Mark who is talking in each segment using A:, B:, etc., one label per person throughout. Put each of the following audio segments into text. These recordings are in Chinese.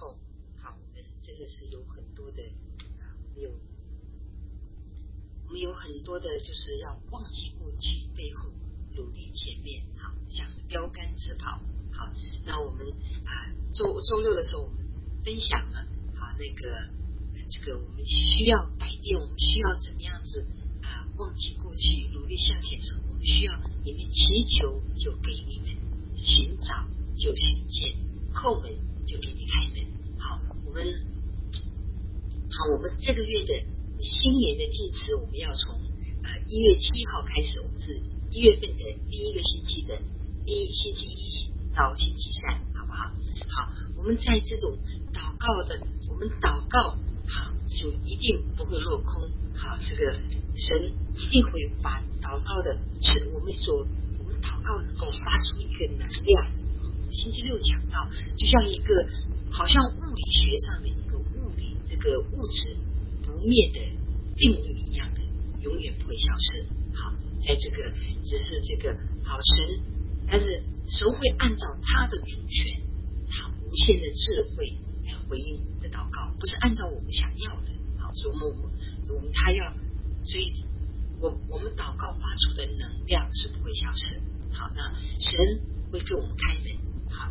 A: 候，好，我们真的是有很多的我们有很多的就是要忘记过去，背后努力前面，好，像标杆直跑。好，那我们周六的时候我们分享了，好，这个我们需要改变，我们需要怎么样子忘记过去，努力向前。我们需要你们祈求就给你们，寻找就寻见，叩门就给你开门。好，我们这个月的新年的祭词，我们要从1月7号开始，我们是1月份的第一个星期的星期1到星期3，好不好？好，我们在这种祷告的，我们祷告好就一定不会落空。好，这个神一定会把祷告的我们祷告能够发出一个能量。星期6讲到，就像一个好像物理学上的一个这个物质不灭的定律一样的，永远不会消失。好，在这个只是这个好神，但是神会按照他的主权，他无限的智慧来回应我们的祷告，不是按照我们想要的。好，所以我们祷告发出的能量是不会消失。好，那神会给我们开门。好，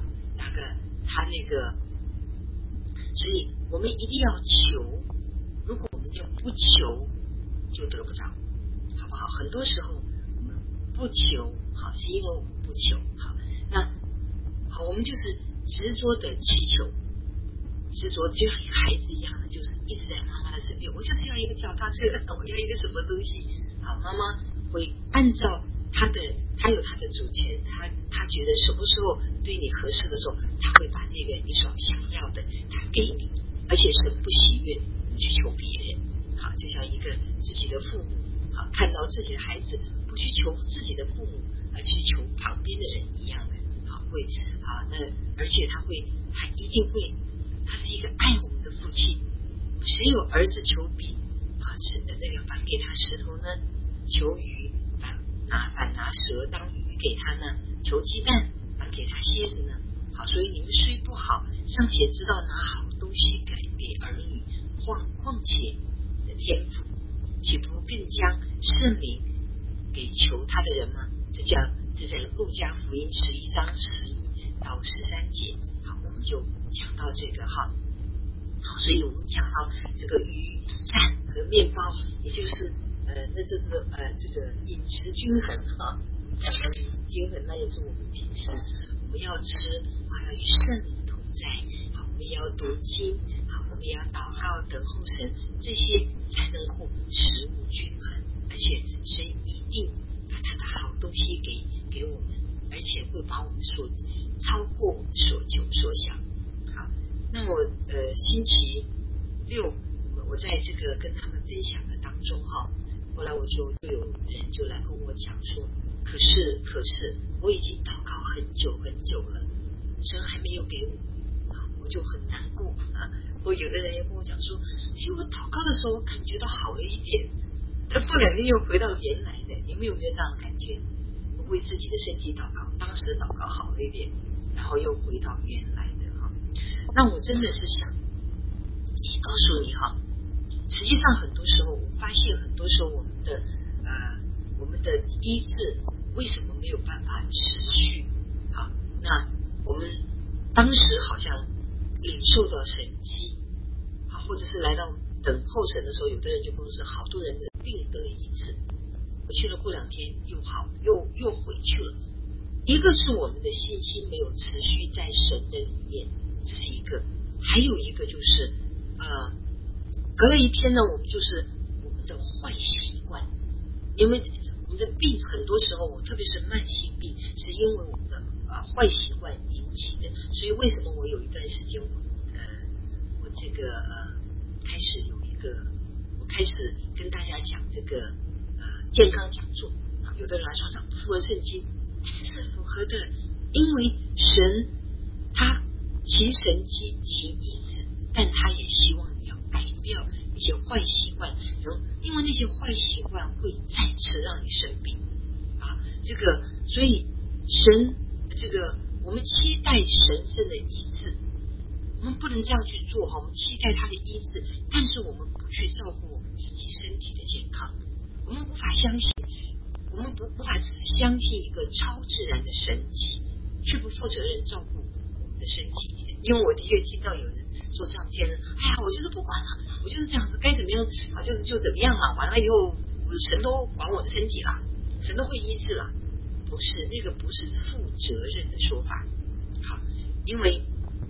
A: 所以我们一定要求，如果我们就不求，就得不着，好不好？很多时候我们不求，好，是因为我们不求。好，我们就是执着的祈求，执着就像一个孩子一样的，就是一直在妈妈的身边。我就是要一个脚踏车，我要一个什么东西。好，妈妈会按照他有他的主权，他觉得什么时候对你合适的时候，他会把那个你所想要的他给你，而且神不喜悦你去求别人。好，就像一个自己的父母，好，看到自己的孩子不去求自己的父母，而去求旁边的人一样的。好，而且他一定会，他是一个爱我们的父亲。谁有儿子求饼反给他石头呢？求鱼反拿蛇当鱼给他呢？求鸡蛋反给他蝎子呢？好，所以你们虽不好，尚且知道拿好东西给儿女，况且的天父岂不更将圣灵给求他的人吗？这在路加福音11章11到13节。好，我们就讲到这个哈。好，所以我们讲到这个鱼、蛋和面包，也就是这个饮食均衡哈。讲到饮食均衡，那也是我们平时我们要吃，要与圣灵同在。好，我们也要读经，好，我们也要祷告等候神，这些才能够食物均衡。而且神一定把他的好东西给我们，而且会把我们超过我们所求所想。好，那我星期6我在这个跟他们分享的当中哈，后来就有人就来跟我讲说，可是我已经祷告很久了，神还没有给我。好，我就很难过啊。我有的人也跟我讲说，我祷告的时候我感觉到好了一点，但过2天又回到原来的。你们有没有这样的感觉？我为自己的身体祷告，当时祷告好了一点，然后又回到原来的哈。那我真的是想告诉你哈，实际上很多时候我发现，很多时候我们的医治为什么没有办法持续？好，那我们当时好像领受到神迹，好，或者是来到等候神的时候，有的人就跟我说，好多人的病得医治，回去了过2天又好，又回去了。一个是我们的信心没有持续在神的里面，这是一个；还有一个就是隔了1天呢，我们就是我们的坏习惯。因为我们的病很多时候，特别是慢性病，是因为我们的坏习惯引起的。所以为什么我有一段时间我这个我开始跟大家讲这个健康讲座。有的人来说讲符合圣经，是符合的，因为神他行神迹行医治，但他也希望你要改掉一些坏习惯，因为那些坏习惯会再次让你生病啊。所以神我们期待神圣的医治，我们不能这样去做哈，我们期待他的医治，但是我们不去照顾我们自己身体的健康，我们无法相信，我们无法只是相信一个超自然的神奇，却不负责任照顾我们的身体。因为我的确听到有人说这样见人，哎呀，我就是不管了，我就是这样子，该怎么样好就怎么样了，完了以后神都管我的身体了，神都会医治了。不是，那个不是负责任的说法。好，因为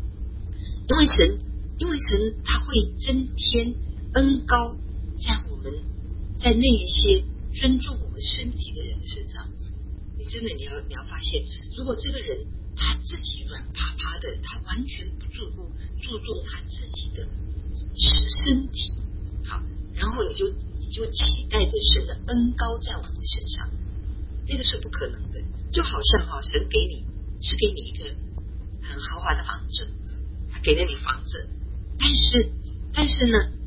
A: 神他会增添恩膏在那一些尊重我们身体的人身上。你要发现，如果这个人他自己软趴趴的，他完全不注重他自己的身体，好，然后你就期待着神的恩膏在我们的身上，那个是不可能的。就好像神给你一个很豪华的房子，他给了你房子，但是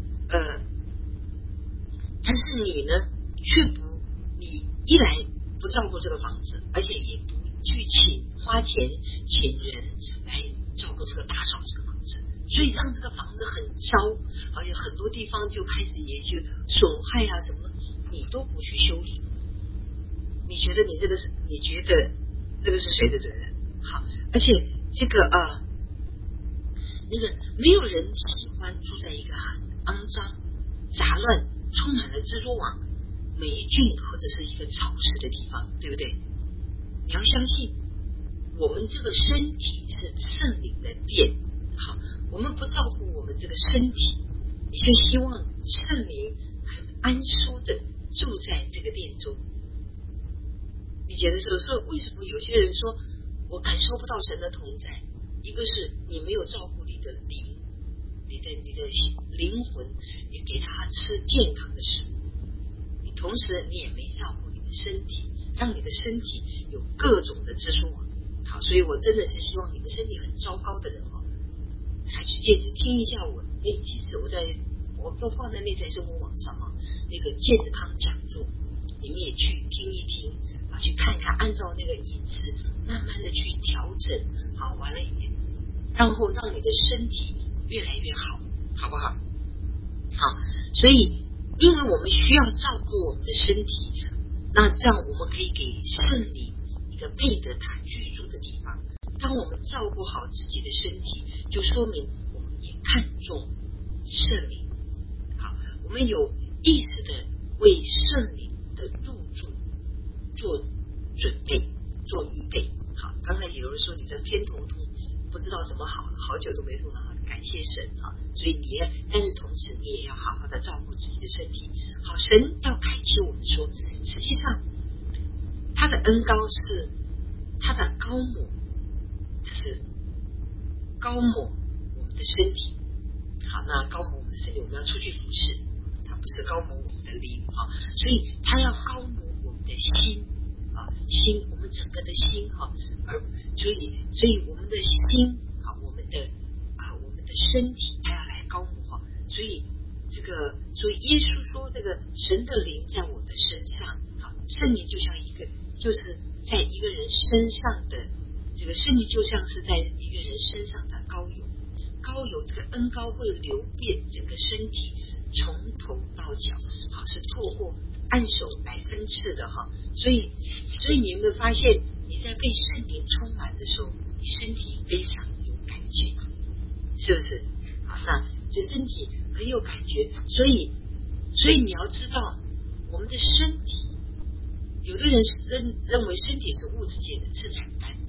A: 你呢你一来不照顾这个房子，而且也不去花钱请人来照顾这个打扫这个房子，所以让这个房子很糟，而且很多地方就开始也就损害啊什么，你都不去修理。你觉得那个是谁的责任？好，而且这个那个没有人喜欢住在一个很肮脏、杂乱、充满了蜘蛛网、霉菌或者是一个潮湿的地方，对不对？你要相信，我们这个身体是圣灵的殿。好，我们不照顾我们这个身体，你就希望圣灵很安舒的住在这个殿中。你觉得是不是？为什么有些人说我感受不到神的同在？一个是你没有照顾你的灵，你的灵魂，也给他吃健康的食物，你同时你也没照顾你的身体，让你的身体有各种的蜘蛛网。好，所以我真的是希望你们身体很糟糕的人还去听一下我那几次我都放在内在生活网上那个健康讲座，你们也去听一听去看看，按照那个意志慢慢的去调整，好，完了然后让你的身体越来越好，好不好？好，所以因为我们需要照顾我们的身体，那这样我们可以给圣灵一个配得他居住的地方。当我们照顾好自己的身体，就说明我们也看重圣灵。好，我们有意识的为圣灵的入住做准备，做预备。好，刚才有人说你的偏头痛不知道怎么好了，好久都没痛了，感谢神所以但是同时你也要好好的照顾自己的身体。好，神要开启我们说，实际上他的恩膏是他的膏抹，他是膏抹我们的身体。好，那膏抹我们的身体，我们要出去服侍，他不是膏抹我们的灵所以他要膏抹我们的心心，我们整个的心所以我们的心我们的身体他要来膏抹所以耶稣说这个神的灵在我的身上圣灵就像就是在一个人身上的这个圣灵就像是在一个人身上的膏油，这个恩膏会流遍整个身体，从头到脚是透过按手来分赐的所以你有没有发现，你在被圣灵充满的时候，你身体非常有感觉，是不是？好，那这身体很有感觉，所以你要知道，我们的身体，有的人是认为身体是物质界的，是软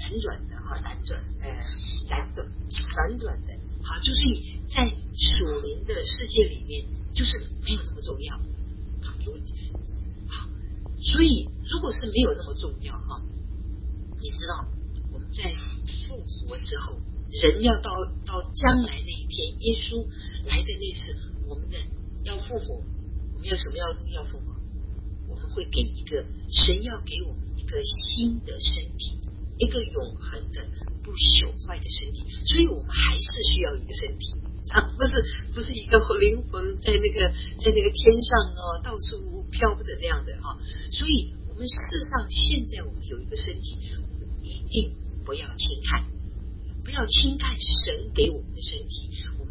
A: 软的，好，就是在属灵的世界里面，就是没有那么重要。好，所以如果是没有那么重要你知道我们在复活之后，人要到将来那一天，耶稣来的那次，我们的要复活，我们要什么要复活？我们会给神要给我们一个新的身体，一个永恒的不朽坏的身体，所以我们还是需要一个身体不是一个灵魂在那个天上到处飘的那样的所以我们事实上现在我们有一个身体，我们一定不要轻看神给我们的身体，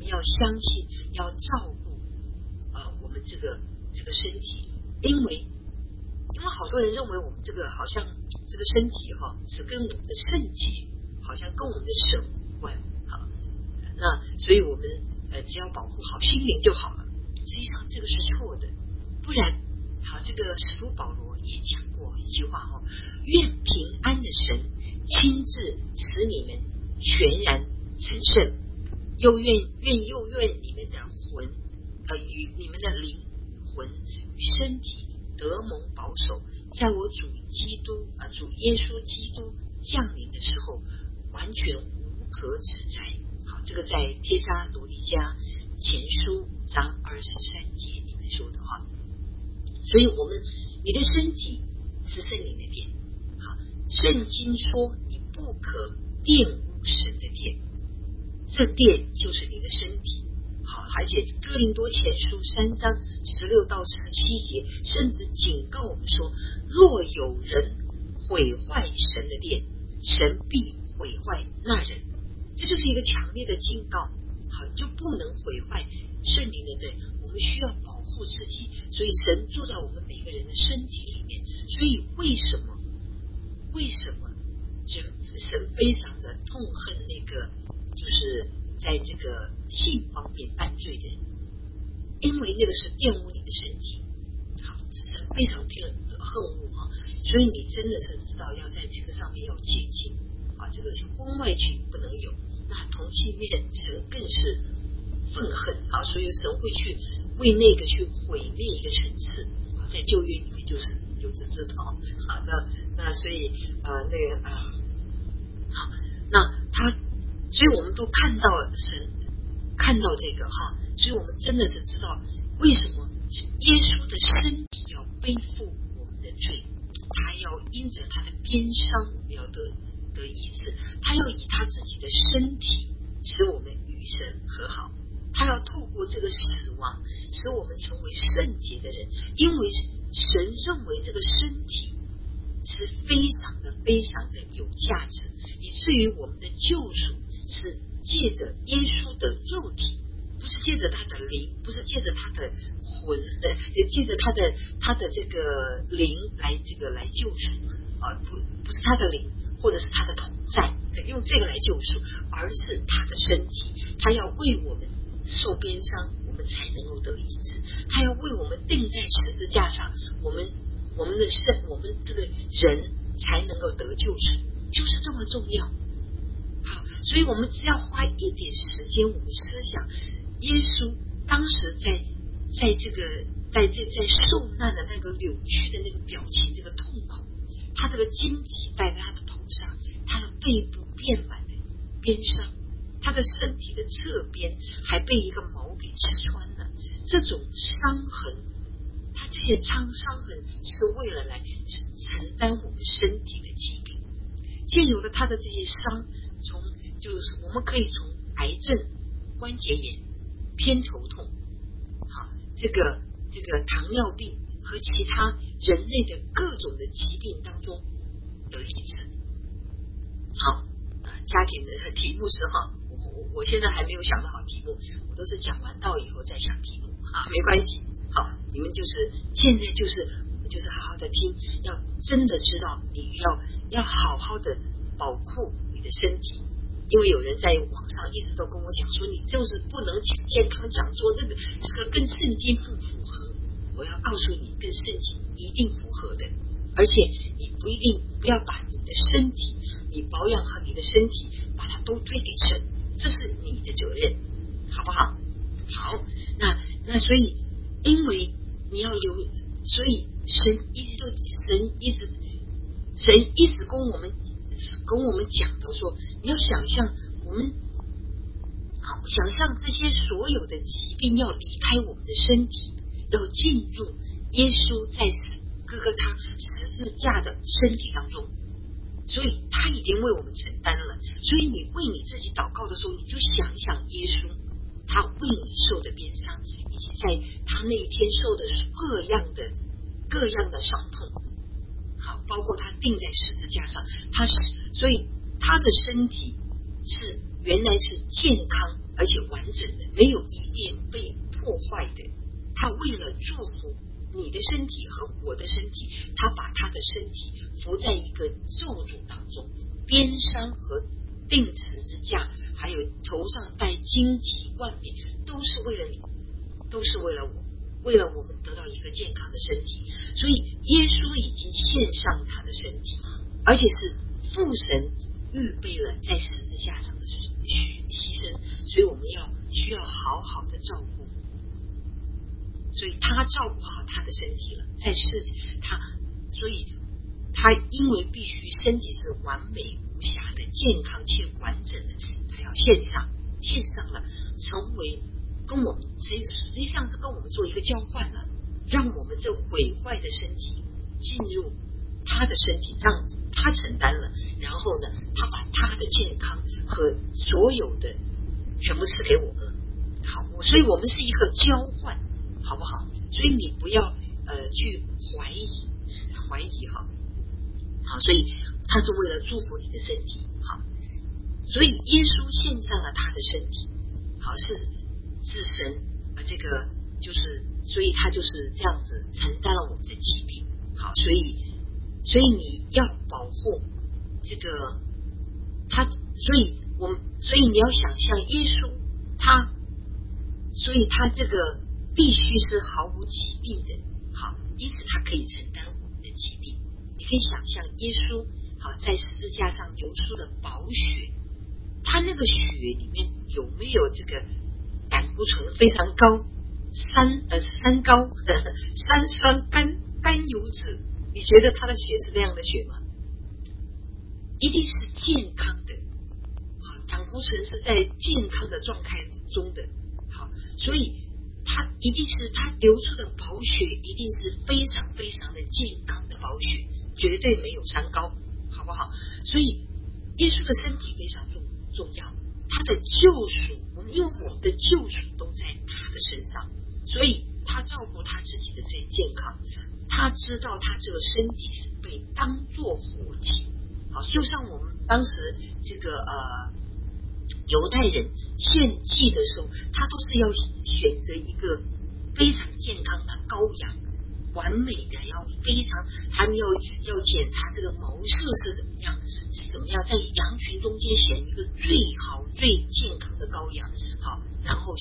A: 们要相信，要照顾我们这个身体，因为好多人认为我们这个好像这个身体是跟我们的圣洁好像跟我们的神无关，那所以我们只要保护好心灵就好了。实际上这个是错的，不然这个使徒保罗也讲过一句话愿平安的神亲自使你们全然成圣，又愿你们的魂与你们的灵魂与身体得蒙保守，在我主耶稣基督降临的时候完全无可指摘。好，这个在帖撒罗尼迦前书5章23节里面说的话。所以你的身体是圣灵的殿，好，圣经说你不可玷污神的殿，这殿就是你的身体。好，而且哥林多前书3章16到17节甚至警告我们说，若有人毁坏神的殿，神必毁坏那人。这就是一个强烈的警告，好，就不能毁坏圣灵的殿，我们需要保护自己。所以神住在我们每个人的身体里面，所以为什么神非常的痛恨那个就是在这个性方面犯罪的人，因为那个是玷污你的身体。好，神非常恨恶所以你真的是知道要在这个上面要戒禁这个婚外情不能有，那同性恋神更是愤恨所以神会去为那个去毁灭一个层次在旧约里面就是知道那所以好，所以我们都看到了神看到这个所以我们真的是知道为什么耶稣的身体要背负我们的罪，他要因着他的鞭伤我们要得医治，他要以他自己的身体使我们与神和好，他要透过这个死亡使我们成为圣洁的人，因为神认为这个身体是非常的有价值，以至于我们的救赎是借着耶稣的肉体，不是借着他的灵，不是借着他的魂，也借着他的这个灵来救赎不是他的灵或者是他的同在用这个来救赎，而是他的身体，他要为我们受鞭伤，我们才能够得医治，他要为我们钉在十字架上，我们这个人才能够得救赎，就是这么重要。好，所以我们只要花一点时间，我们思想耶稣当时在受难的那个扭曲的那个表情，这个痛苦，他这个荆棘戴在他的头上，他的背部遍满了鞭伤，他的身体的侧边还被一个矛给刺穿了，这种伤痕，他这些伤痕是为了来承担我们身体的疾病，借由了他的这些伤，就是我们可以从癌症、关节炎、偏头痛，好，这个糖尿病和其他人类的各种的疾病当中得医治。好，家庭的题目是我现在还没有想到好题目，我都是讲完道以后再想题目没关系。好，你们现在我们就是好好的听，要真的知道你要好好的保护你的身体，因为有人在网上一直都跟我讲说，你就是不能讲健康讲座，这个跟圣经不符合。我要告诉你，跟圣经一定符合的，而且你不要把你的身体，你保养好你的身体，把它都推给神，这是你的责任，好不好？好，那所以因为你要所以神一直跟我们讲的说，你要想象想象这些所有的疾病要离开我们的身体，要进入耶稣在哥哥他十字架的身体当中，所以他已经为我们承担了。所以你为你自己祷告的时候，你就想想耶稣他为你受的鞭伤，以及在他那一天受的各样的伤痛，好，包括他钉在十字架上，所以他的身体原来是健康而且完整的，没有一点被破坏的。他为了祝福你的身体和我的身体，他把他的身体伏在一个咒诅当中，鞭伤和钉十字架，还有头上戴荆棘冠冕，都是为了你，都是为了我，为了我们得到一个健康的身体。所以耶稣已经献上他的身体，而且是父神预备了在十字架上的牺牲，所以我们需要好好的照顾。所以他照顾好他的身体了，在世所以他因为必须身体是完美无瑕的、健康且完整的，他要献上了，成为跟我们实际上是跟我们做一个交换了，让我们这毁坏的身体进入他的身体，让他承担了，然后呢，他把他的健康和所有的全部赐给我们了。好，所以我们是一个交换，好不好？所以你不要去怀疑哈。好，所以他是为了祝福你的身体。好，所以耶稣献上了他的身体，好，是神这个就是所以他就是这样子承担了我们的疾病。好，所以你要保护这个他，所以你要想象耶稣所以他这个必须是毫无疾病的。好，因此他可以承担我们的疾病。你可以想象耶稣好在十字架上流出的宝血，他那个血里面有没有这个胆固醇非常高、三高、三酸甘油脂？你觉得他的血是那样的血吗？一定是健康的。好，胆固醇是在健康的状态中的。好，所以他一定是他流出的宝血一定是非常非常的健康的宝血，绝对没有三高，好不好？所以耶稣的身体非常重要，他的救赎，因为我们的救赎都在他的身上，所以他照顾他自己的这健康，他知道他这个身体是被当作活祭。好，就像我们当时这个犹太人献祭的时候，他都是要选择一个非常健康的羔羊，完美的，要非常，他们要检查这个毛色是怎么样，在羊群中间选一个最好最健康的羔羊。好，然后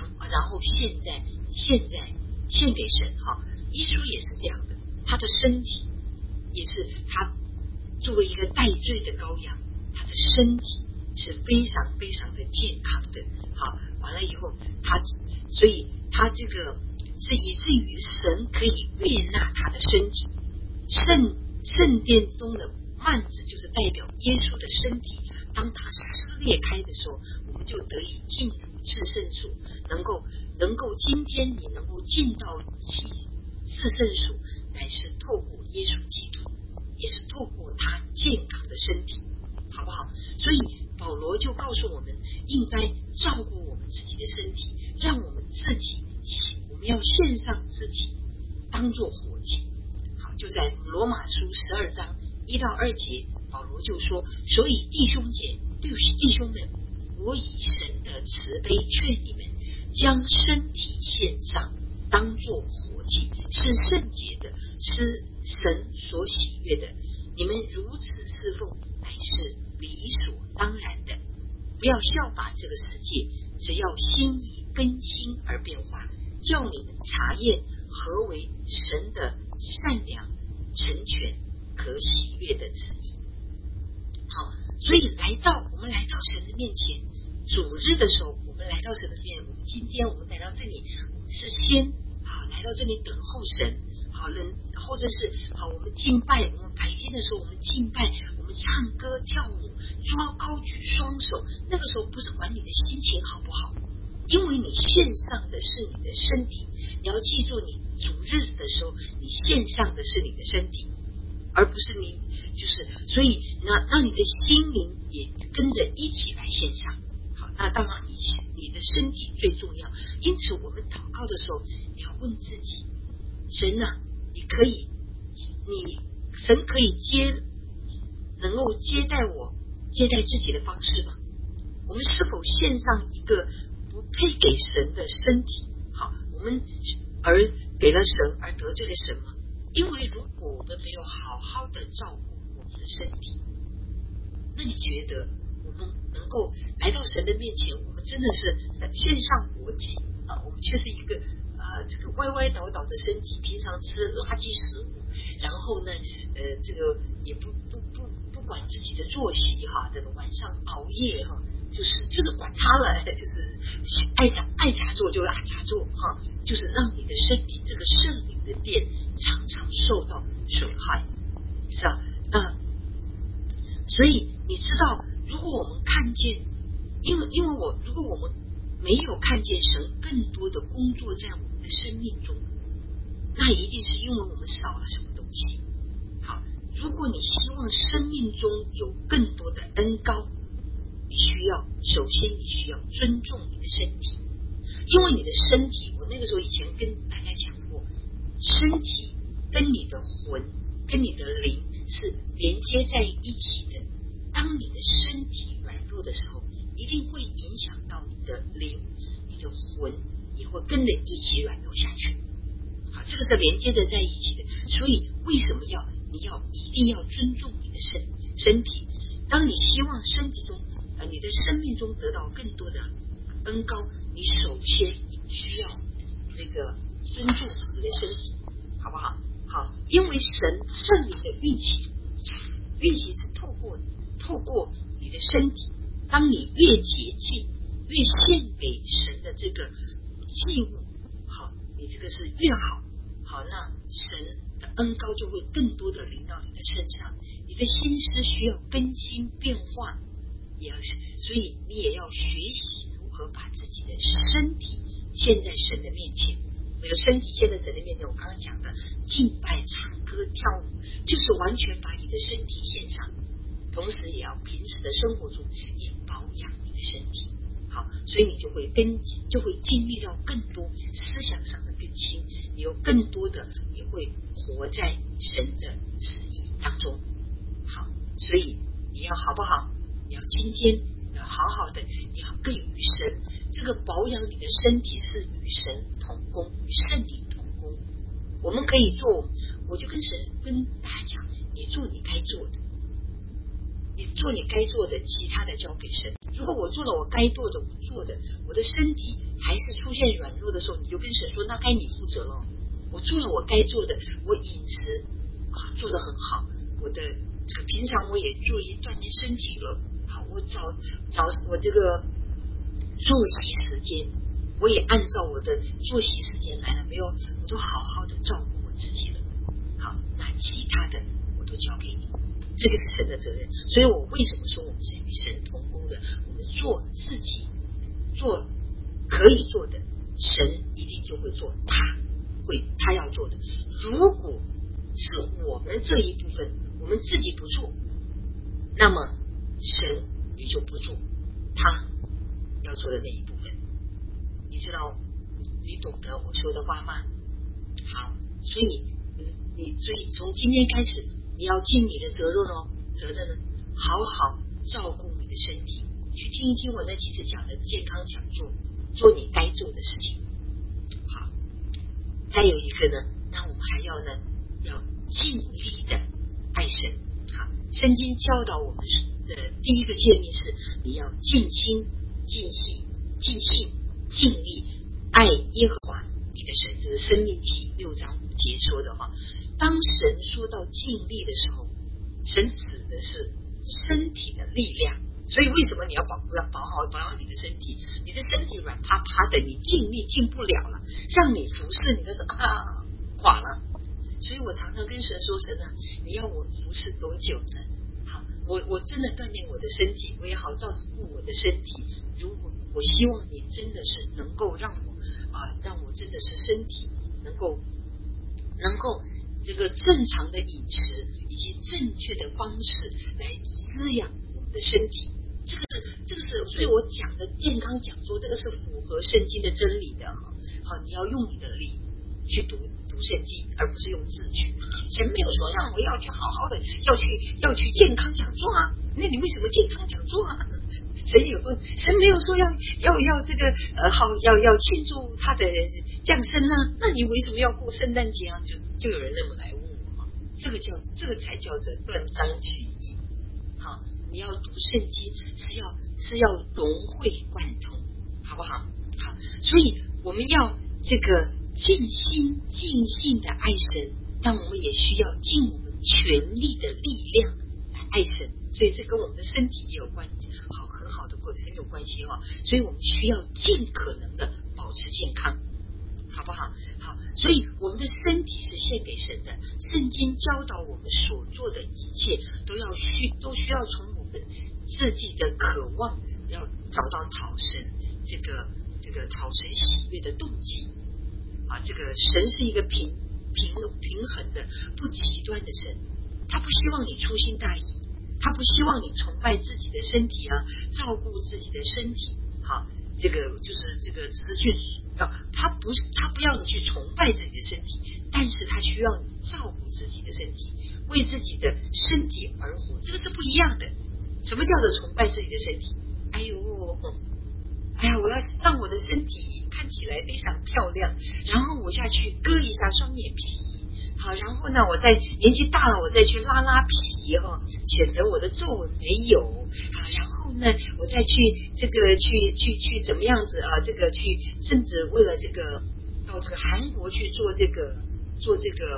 A: 献给神。好，耶稣也是这样的，他的身体也是他作为一个代罪的羔羊，他的身体是非常非常的健康的。好，完了以后所以他这个是以至于神可以悦纳他的身体。圣殿中的幔子就是代表耶稣的身体，当他撕裂开的时候，我们就得以进入至圣所，能够今天你能够进到至圣所，乃是透过耶稣基督，也是透过他健康的身体，好不好？所以保罗就告诉我们，应该照顾我们自己的身体，让我们要献上自己当作活祭。好，就在罗马书12章1到2节，保罗就说，所以弟兄们，我以神的慈悲劝你们，将身体献上当作活祭，是圣洁的，是神所喜悦的。你们如此侍奉，乃是理所当然的。不要效法这个世界，只要心意更新而变化，叫你们查验何为神的善良、成全、可喜悦的旨意。好，所以我们来到神的面前，主日的时候，我们来到神的面前，今天我们来到这里，我们是先来到这里等候神。好，或者是我们敬拜，我们白天的时候我们敬拜，我们唱歌跳舞，高举双手，那个时候不是管你的心情好不好，因为你献上的是你的身体。你要记住，你主日的时候你献上的是你的身体，而不是你所以那你的心灵也跟着一起来献上。好，那当然你的身体最重要。因此我们祷告的时候，你要问自己，神啊，神可以能够接待自己的方式吗？我们是否献上一个可以给神的身体。好，我们而给了神而得罪了神吗？因为如果我们没有好好的照顾我们的身体，那你觉得我们能够来到神的面前，我们真的是献上活祭啊？我们却是一个这个歪歪倒倒的身体，平常吃垃圾食物，然后呢这个也不管自己的作息哈，这个晚上熬夜哈，就是管他了，就是爱咋做就咋做哈，就是让你的身体这个圣灵的殿常常受到损害，是吧？所以你知道，如果我们看见，因为如果我们没有看见神更多的工作在我们的生命中，那一定是因为我们少了什么东西。好，如果你希望生命中有更多的恩膏，首先你需要尊重你的身体，因为你的身体，我那个时候以前跟大家讲过，身体跟你的魂跟你的灵是连接在一起的。当你的身体软弱的时候，一定会影响到你的灵，你的魂也会跟着一起软弱下去。好，这个是连接的在一起的。所以为什么你一定要尊重你的身体？当你希望身体中你的生命中得到更多的恩膏，你首先需要这个尊重你的身体，好不好？好，因为圣灵的运行是透过你的身体，当你越洁净，越献给神的这个祭物，好，你这个是越好。好，那神的恩膏就会更多的临到你的身上。你的心思需要更新变化，所以你也要学习如何把自己的身体献在神的面前。那个身体献在神的面前，我刚刚讲的敬拜、唱歌、跳舞，就是完全把你的身体献上。同时也要平时的生活中也保养你的身体。好，所以你就会经历到更多思想上的更新，你有更多的也会活在神的旨意当中。好，所以你要好不好？你要今天要好好的，你要更与神这个保养你的身体是与神同工，与圣灵同工。我们可以做，我就跟大家讲，你做你该做的。你做你该做的，其他的交给神。如果我做了我该做的，我的身体还是出现软弱的时候，你就跟神说，那该你负责了。我做了我该做的，我饮食做得很好，我的这个平常我也注意锻炼身体了。好，我我这个作息时间，我也按照我的作息时间来了，没有，我都好好的照顾我自己了。好，那其他的我都交给你。这就是神的责任。所以我为什么说我们是与神同工的？我们做自己做可以做的，神一定就会做他要做的。如果是我们这一部分我们自己不做，那么神也就不做他要做的那一部分。你知道，你懂得我说的话吗？好，所以从今天开始，你要尽你的责任呢，好好照顾你的身体，去听一听我那几次讲的健康讲座，做你该做的事情。好，再有一个呢，那我们还要尽力的爱神。好，圣经教导我们的第一个诫命是，你要尽心、尽性、尽性、尽力爱耶和华你的神。这是申命记6章5节说的话。当神说到尽力的时候，神指的是身体的力量。所以为什么你要保养你的身体？你的身体软趴趴的，你尽力尽不了了，让你服侍你的时候垮了。所以我常常跟神说，神啊，你要我服侍多久呢？好，我真的锻炼我的身体，我也好照顾我的身体。如果我希望你真的是能够让我真的是身体能够这个正常的饮食以及正确的方式来滋养我们的身体。这个是，所以我讲的健康讲座，这个是符合圣经的真理的。好，你要用你的力去读圣经，而不是用字句。神没有说让我要去好好的要去健康讲座啊，那你为什么健康讲座啊？ 神没有说要这个好要庆祝他的降生啊，那你为什么要过圣诞节啊？就有人那么来问我，这个才叫做断章取义。好，你要读圣经是要融会贯通，好不好？好，所以我们要这个尽心尽性的爱神，但我们也需要尽我们全力的力量来爱神，所以这跟我们的身体也有关系，很好的很有关系哈。所以我们需要尽可能的保持健康，好不好？好，所以我们的身体是献给神的。圣经教导我们所做的一切都需要从我们自己的渴望，要找到讨神这个讨神喜悦的动机啊。这个神是一个平衡的不极端的神，他不希望你粗心大意，他不希望你崇拜自己的身体啊，照顾自己的身体。好，这个就是这个只是去他不要你去崇拜自己的身体，但是他需要你照顾自己的身体，为自己的身体而活，这个是不一样的。什么叫做崇拜自己的身体？哎呀，我要让我的身体看起来非常漂亮，然后我下去割一下双眼皮，好，然后呢，我在年纪大了，我再去拉皮显得我的皱纹没有啊，然后呢，我再去这个去怎么样子啊？这个去甚至为了这个到这个韩国去做这个做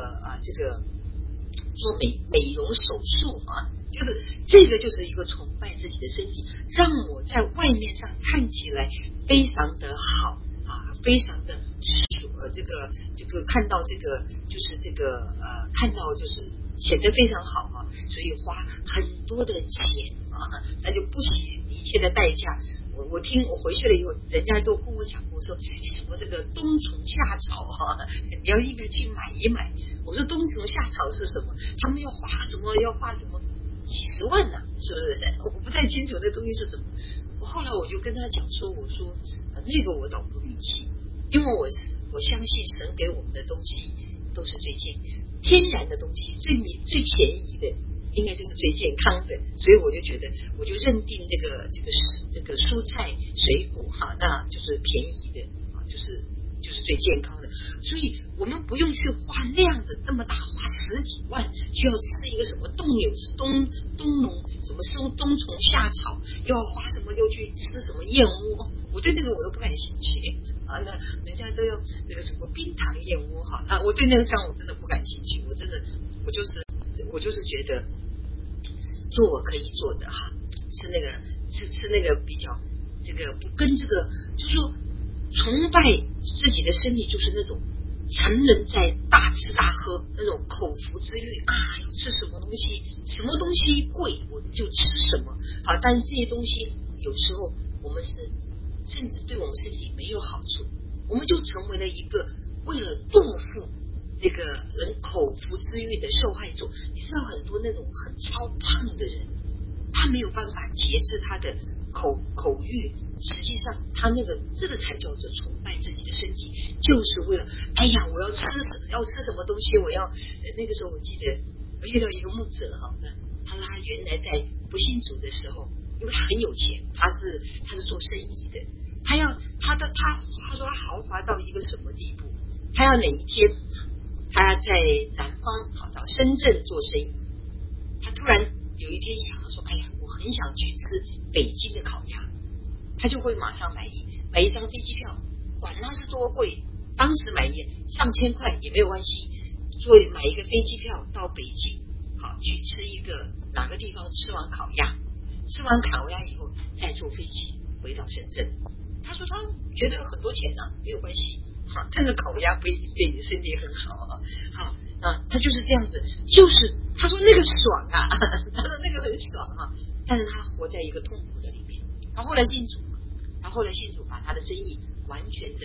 A: 美容手术啊，就是这个就是一个崇拜自己的身体，让我在外面上看起来非常的好啊，非常的这个看到这个就是这个看到就是显得非常好啊，所以花很多的钱啊，那就不惜一切的代价。我回去了以后，人家都跟我讲过说，什么这个冬虫夏草你要应该去买一买。我说冬虫夏草是什么？他们要花什么几十万呢、是不是？我不太清楚那东西是什么。后来我就跟他讲说，我说那个我倒不预期，因为我相信神给我们的东西都是最天然的东西，最便宜的。应该就是最健康的，所以我就觉得，我就认定这个蔬菜水果那就是便宜的就是最健康的。所以我们不用去花量的那么大，花10几万就要吃一个什么冬农什么冬虫夏草，又要花什么又去吃什么燕窝，我对那个我都不感兴趣啊。那人家都要那个什么冰糖燕窝那我对那个我真的不感兴趣，我就是觉得。做我可以做的吃那个比较这个不跟这个，就是说崇拜自己的身体，就是那种成人在大吃大喝那种口腹之欲要吃什么东西贵我就吃什么但是这些东西有时候我们是甚至对我们身体没有好处，我们就成为了一个为了杜甫那个人口腹之欲的受害者。你知道很多那种很超胖的人，他没有办法节制他的口欲，实际上他这个才叫做崇拜自己的身体，就是为了我要吃什么东西，我要那个时候我记得我遇到一个牧者他说他原来在不信主的时候，因为他很有钱，他是做生意的，他说他豪华到一个什么地步，他要哪一天他在南方到深圳做生意，他突然有一天想说我很想去吃北京的烤鸭，他就会马上买一张飞机票，管它是多贵，当时买上千块也没有关系，买一个飞机票到北京去吃一个哪个地方，吃完烤鸭以后再坐飞机回到深圳。他说他觉得很多钱没有关系但是烤鸭不一定对你身体很好他就是这样子，就是他说那个爽他说那个很爽但是他活在一个痛苦的里面。他后来信主，把他的生意完全的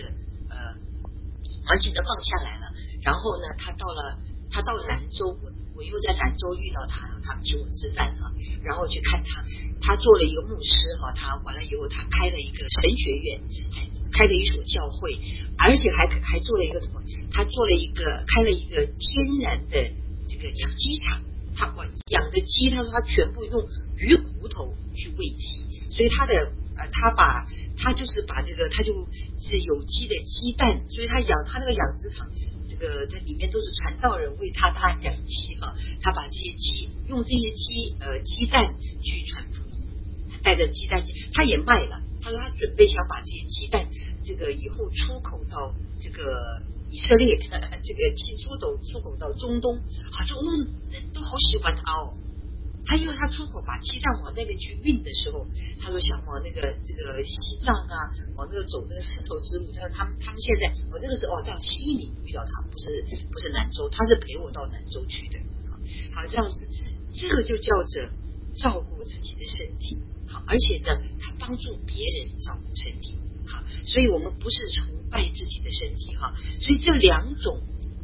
A: 放下来了。然后呢，他到兰州，我又在兰州遇到他请我吃饭然后去看他做了一个牧师他完了以后，他开了一个神学院，开了一所教会，而且还做了一个什么？他开了一个天然的这个养鸡场。他养的鸡，他说他全部用鱼骨头去喂鸡， 所以他就是把这个，他就是有机的鸡蛋，所以他那个养殖场，这个它里面都是传道人为他养鸡哈，他把这些鸡用这些鸡蛋去传福音，带着鸡蛋，他也卖了。他说他准备想把这些鸡蛋，这个以后出口到这个以色列，这个鸡出口到中东，中东人都好喜欢他哦。他因为他出口把鸡蛋往那边去运的时候，他说想往这个西藏啊，往那个走那个丝绸之路。他们现在我那个时候到西宁遇到他，不是兰州，他是陪我到兰州去的。好，这样子，这个就叫着照顾自己的身体。好，而且呢，他帮助别人照顾身体。好，所以我们不是崇拜自己的身体哈。所以这两种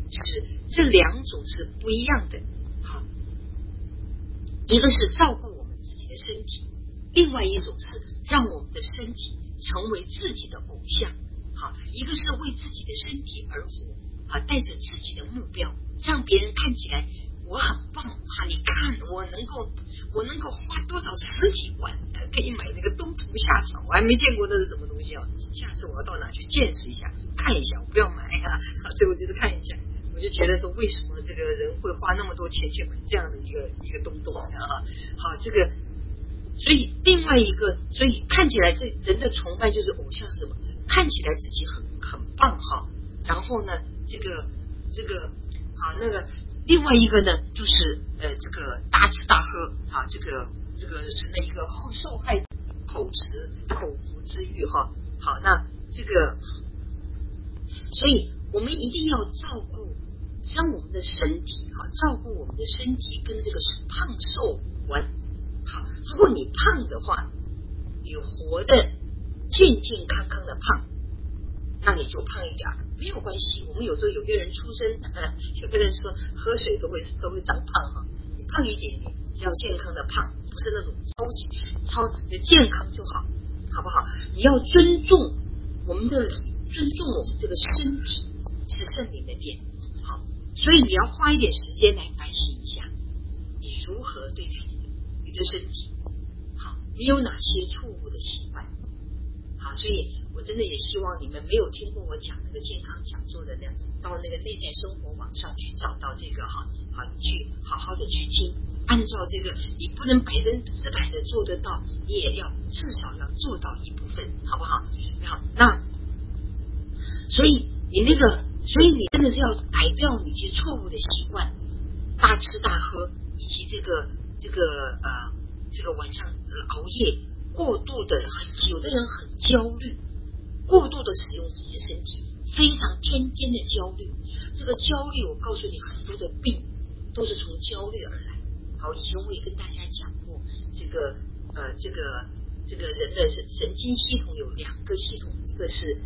A: 是不一样的。好，一个是照顾我们自己的身体，另外一种是让我们的身体成为自己的偶像。好，一个是为自己的身体而活，带着自己的目标，让别人看起来我很棒你看我能够花多少10几万可以买那个冬虫夏草，我还没见过那是什么东西下次我要到哪去见识一下看一下，我不要买所以我就是看一下，我就觉得说为什么这个人会花那么多钱去买这样的一个东东好，这个所以另外一个，所以看起来这人的崇拜就是偶像什么，看起来自己很棒然后呢这个那个另外一个呢就是这个大吃大喝这个成了一个受害口福之欲好，那这个所以我们一定要照顾像我们的身体照顾我们的身体跟这个胖瘦无关。好，如果你胖的话，你活得健健康康的胖，那你就胖一点没有关系。我们有时候有些人出生有的人说喝水都会长胖你胖一点点，只要健康的胖，不是那种超健康就好，好不好？你要尊重我们的尊重我们这个身体是圣灵的殿。好，所以你要花一点时间来反省一下，你如何对待你的身体。好，你有哪些错误的习惯？好，所以我真的也希望你们没有听过我讲那个健康讲座的到那个内在生活网上去找到这个你去好好的去听，按照这个你不能100%的做得到，你也要至少要做到一部分，好不好？好，那所以你真的是要改掉你这些错误的习惯，大吃大喝，以及这个晚上熬夜，过度的有的人很焦虑，过度的使用自己的身体，非常天天的焦虑。这个焦虑我告诉你，很多的病都是从焦虑而来。好，以前我也跟大家讲过，这个人的神经系统有2个系统，一个是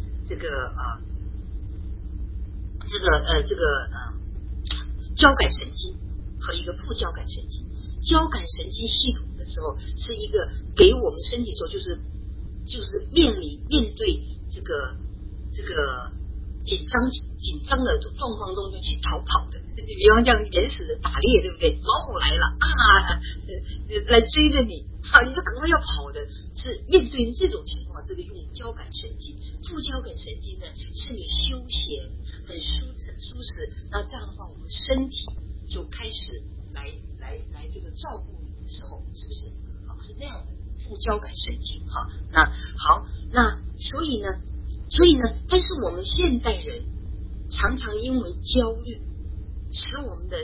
A: 交感神经和一个副交感神经。交感神经系统的时候是一个给我们身体说就是面对这个紧张的状况中就去逃跑的，比方讲原始的打猎，对不对？老虎来了来追着你你就赶快要跑的，是面对这种情况，这个用交感神经。副交感神经呢，是你休闲很舒适，那这样的话我们身体就开始来这个照顾你的时候，是不是是这样的？副交感神经那好，那所以呢，但是我们现代人常常因为焦虑，使我们的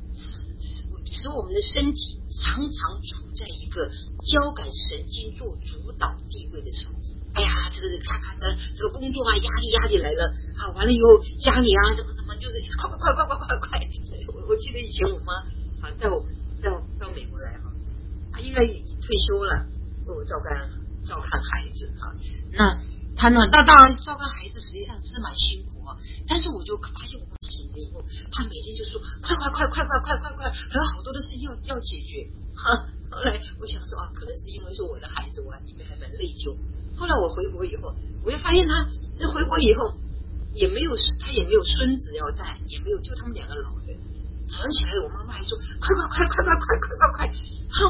A: 身体常常处在一个交感神经做主导地位的时候。哎呀，这个咔咔的这个工作压力来了完了以后家里怎么就是快！我记得以前我妈带我们到美国来应该已经退休了，为我照看孩子那他呢，当然照看孩子实际上是蛮辛苦但是我就发现我妈醒了以后，她每天就说快，还有好多的事情要解决后来我想说可能是因为说我的孩子我里面还蛮内疚。后来我回国以后，我又发现他回国以后他也没有孙子要带，也没有，就他们2个老人。早上起来我妈妈还说快！我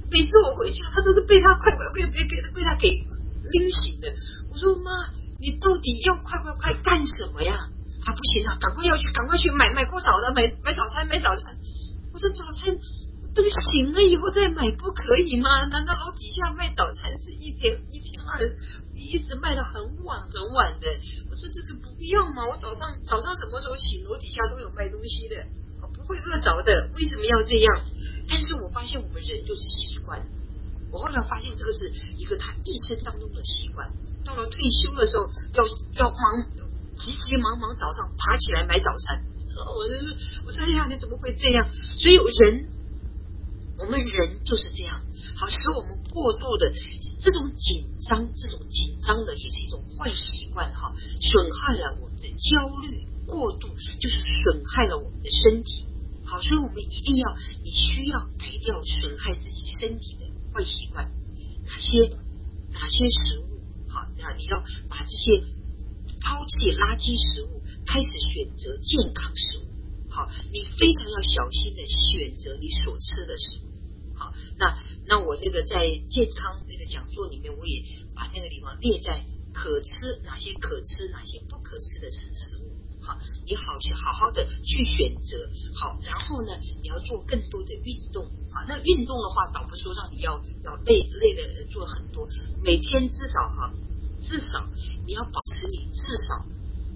A: 每次我回家，他都是被他被他给拎醒的。我说妈，你到底要快干什么呀？不行啊，赶快去买锅早的，买早餐。我说早餐等醒了以后再买不可以吗？难道楼底下卖早餐是1点2一直卖到很晚的？我说这个不必要嘛，我早上什么时候醒，楼底下都有卖东西的，不会饿着的，为什么要这样？但是我发现我们人就是习惯，我后来发现这个是一个他一生当中的习惯。到了退休的时候，要急忙早上爬起来买早餐。我说哎呀，你怎么会这样？所以我们人就是这样，好使我们过度的这种紧张的就是一种坏习惯哈，损害了我们的焦虑，过度就是损害了我们的身体。好，所以我们一定要，你需要改掉损害自己身体的坏习惯。哪些食物好，那你要把这些抛弃垃圾食物，开始选择健康食物。好，你非常要小心的选择你所吃的食物。好，那我那个在健康那个讲座里面，我也把那个地方列在哪些可吃，哪些不可吃的食物。好，你好好的去选择。好，然后呢，你要做更多的运动。好，那运动的话，倒不是说让你要累的做很多，每天至少你要保持你至少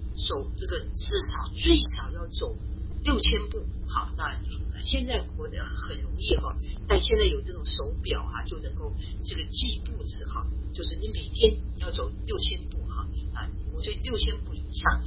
A: 最少要走6000步。好，那现在活得很容易哈，但现在有这种手表啊，就能够这个记步子哈，就是你每天要走6000步哈我觉得6000步以上。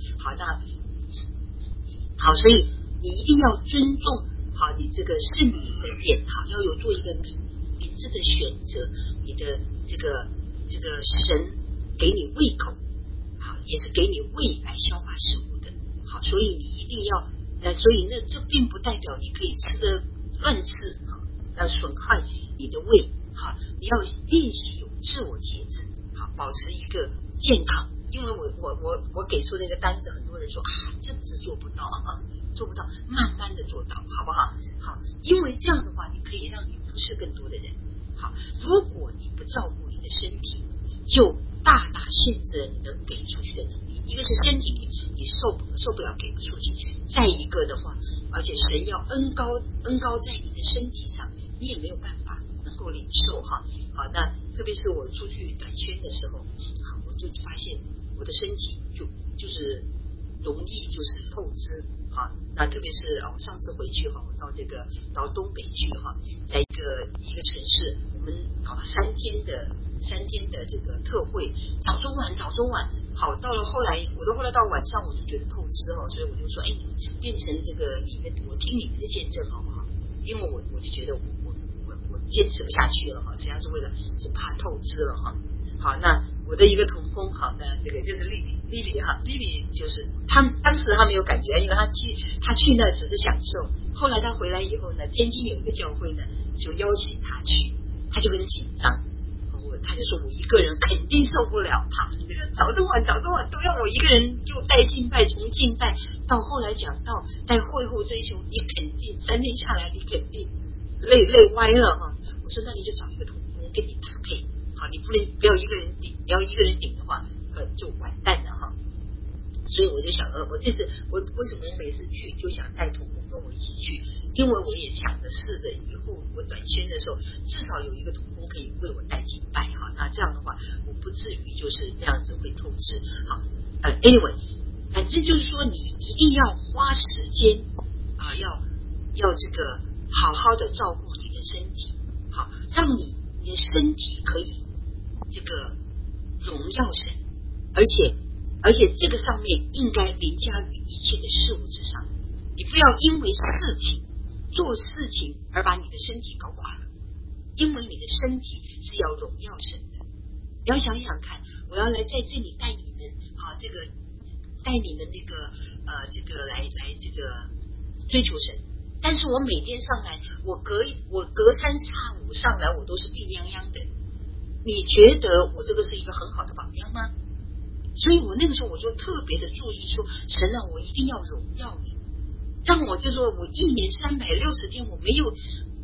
A: 好，所以你一定要尊重好你这个圣灵的殿，好要有做一个明智的选择，你的这个神给你胃口，好也是给你胃来消化食物的。好，所以你一定要所以这并不代表你可以吃的乱吃，好损害你的胃。好，你要练习有自我节制，好保持一个健康。因为我给出那个单子，很多人说这是做不到慢慢的做到，好不好？好，因为这样的话你可以让你服侍更多的人。好，如果你不照顾你的身体，就大大限制了你能给出去的能力。一个是身体你受不了给不出去，再一个的话，而且神要恩高在你的身体上，你也没有办法能够领受哈。好，那特别是我出去短宣的时候，好，我就发现我的身体就是容易就是透支。好，那特别是我上次回去哈，我到东北去哈，在一个城市，我们搞了3天的这个特会，早中晚。好，到了后来到晚上我就觉得透支哈，所以我就说变成这个里面我听你们的见证好不好？因为我就觉得我坚持不下去了哈，实际上是为了是怕透支了哈。好，那我的一个同工，好，那这个就是丽丽就是当时他没有感觉，因为他去那只是享受。后来他回来以后呢，天津有一个教会呢，就邀请他去，他就很紧张，他就说我一个人肯定受不了，这个早中晚都要我一个人又带敬拜，从敬拜到后来讲到带会后追求，你肯定3天下来你肯定累歪了哈。我说那你就找一个同工跟你搭配。好，你不要一个人顶，你要一个人顶的话，就完蛋了哈。所以我就想，我这次我为什么每次去就想带同工跟我一起去？因为我也想着试着以后我短宣的时候，至少有一个同工可以为我带敬拜哈。那这样的话，我不至于就是那样子会透支。好，anyway， 反正就是说你一定要花时间要这个好好的照顾你的身体，好，让你的身体可以这个荣耀神，而且这个上面应该凌驾于一切的事物之上。你不要因为做事情而把你的身体搞垮了，因为你的身体是要荣耀神的。你要想想看，我要来在这里带你们，好，这个带你们那个这个来这个追求神。但是我每天上来，我隔三差五上来，我都是病殃殃的。你觉得我这个是一个很好的榜样吗？所以我那个时候我就特别的注意说，神啊，我一定要荣耀你，让我就说我1年360天我没有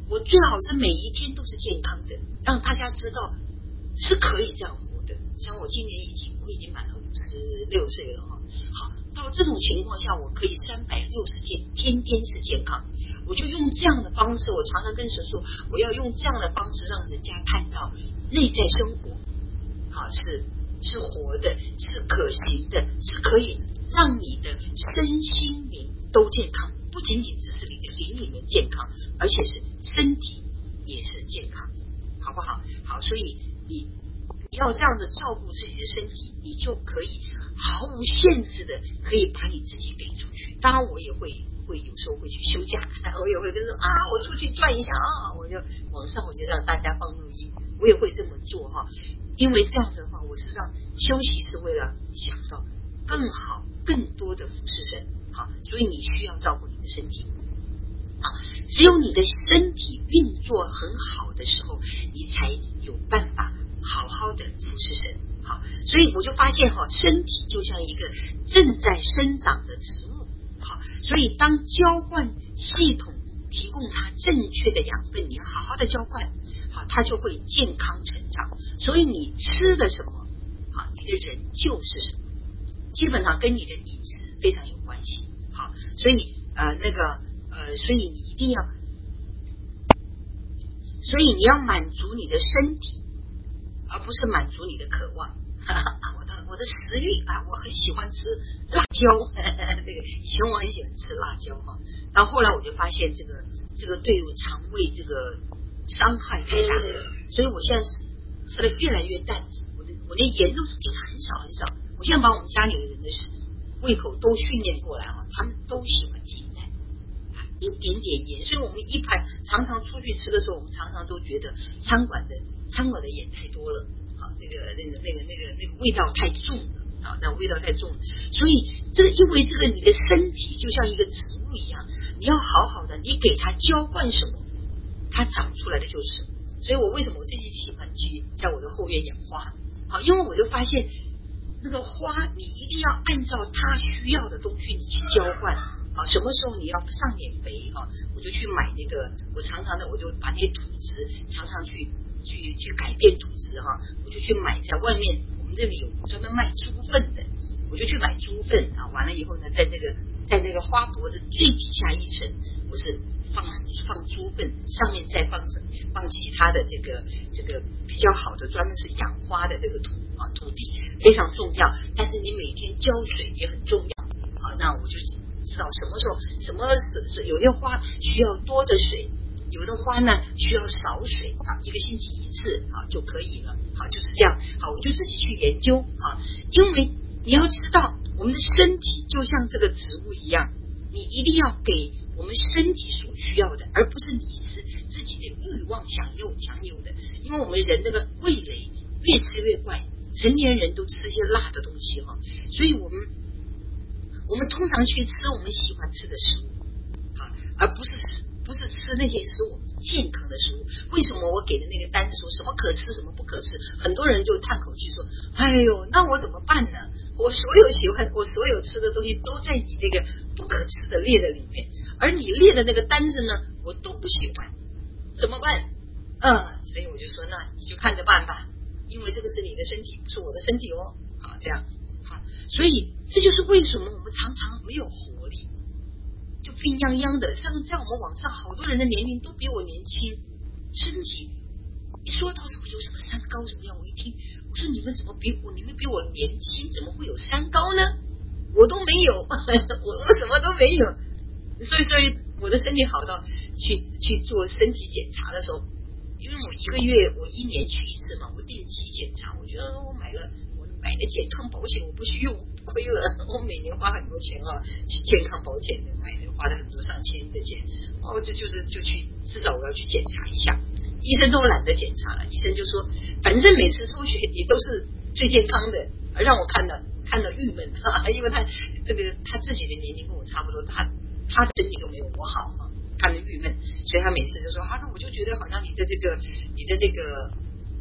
A: 我最好是每一天都是健康的，让大家知道是可以这样活的。像我今年我已经满了56岁了哈。好，到这种情况下，我可以360天天天是健康。我就用这样的方式，我常常跟神说，我要用这样的方式让人家看到内在生活啊是活的，是可行的，是可以让你的身心灵都健康，不仅仅只是你的灵里面健康，而且是身体也是健康，好不好？好，所以你要这样的照顾自己的身体，你就可以毫无限制的可以把你自己给出去。当然我也会有时候会去休假，我也会跟说啊，我出去转一下啊，我就网上我就让大家放录音，我也会这么做哈。因为这样子的话，我事实上休息是为了想到更好更多的服侍神，好，所以你需要照顾你的身体。好，只有你的身体运作很好的时候，你才有办法好好的服侍神。好，所以我就发现哈，身体就像一个正在生长的植物。好，所以当浇灌系统提供它正确的养分，你要好好的浇灌，好，它就会健康成长。所以你吃的什么，好，你的人就是什么，基本上跟你的饮食非常有关系。好，所以所以你一定要，所以你要满足你的身体，而不是满足你的渴望。我的食欲啊，我很喜欢吃辣椒，那个以前我很喜欢吃辣椒哈，然后后来我就发现这个对我肠胃这个伤害太大了，所以我现在吃的越来越淡，我的盐都是给的很少很少。我现在把我们家里的人的胃口都训练过来哈，他们都喜欢鸡蛋，一点点盐，所以我们一盘常常出去吃的时候，我们常常都觉得餐馆的盐太多了。好，那个味道太重了啊，那味道太重了，所以因为这个你的身体就像一个植物一样，你要好好的，你给它浇灌什么，它长出来的就是什么。所以我为什么我最近喜欢去在我的后院养花？好，因为我就发现那个花，你一定要按照它需要的东西你去浇灌。啊，什么时候你要上点肥啊？我就去买那个，我常常的我就把那些土质常常去改变土质哈，我就去买在外面，我们这里有专门卖猪粪的，我就去买猪粪啊，完了以后呢，在那个花脖子最底下一层，我是放猪粪，上面再放其他的这个比较好的专门是养花的这个土地非常重要，但是你每天浇水也很重要。好，那我就知道什么时候是有些花需要多的水，有的花呢需要少水啊，一个星期一次啊就可以了。好，就是这样。好，我就自己去研究啊，因为你要知道，我们的身体就像这个植物一样，你一定要给我们身体所需要的，而不是你是自己的欲望享有的。因为我们人那个味蕾越吃越怪，成年人都吃些辣的东西哈，所以我们通常去吃我们喜欢吃的食物啊，而不是吃那些食物健康的食物。为什么我给的那个单子说什么可吃什么不可吃，很多人就叹口气说，哎呦，那我怎么办呢？我所有吃的东西都在你这个不可吃的列的里面，而你列的那个单子呢，我都不喜欢，怎么办？所以我就说，那你就看着办吧，因为这个是你的身体，不是我的身体哦。好，这样好，所以这就是为什么我们常常没有活力，就病殃殃的。像在我们网上，好多人的年龄都比我年轻，身体一说到什么有什么三高什么样，我一听，我说你们比我年轻，怎么会有三高呢？我都没有，我什么都没有。所以我的身体好到去做身体检查的时候，因为我一年去一次嘛，我定期检查，我觉得我买了健康保险，我不去用亏了，我每年花很多钱啊，去健康保险的买的，花了很多上千的钱，我就去，至少我要去检查一下。医生都懒得检查了，医生就说反正每次抽血也都是最健康的，让我看到郁闷，因为他自己的年龄跟我差不多，他的身体都没有我好嘛，看得郁闷，所以他每次就说，他说我就觉得好像你的那个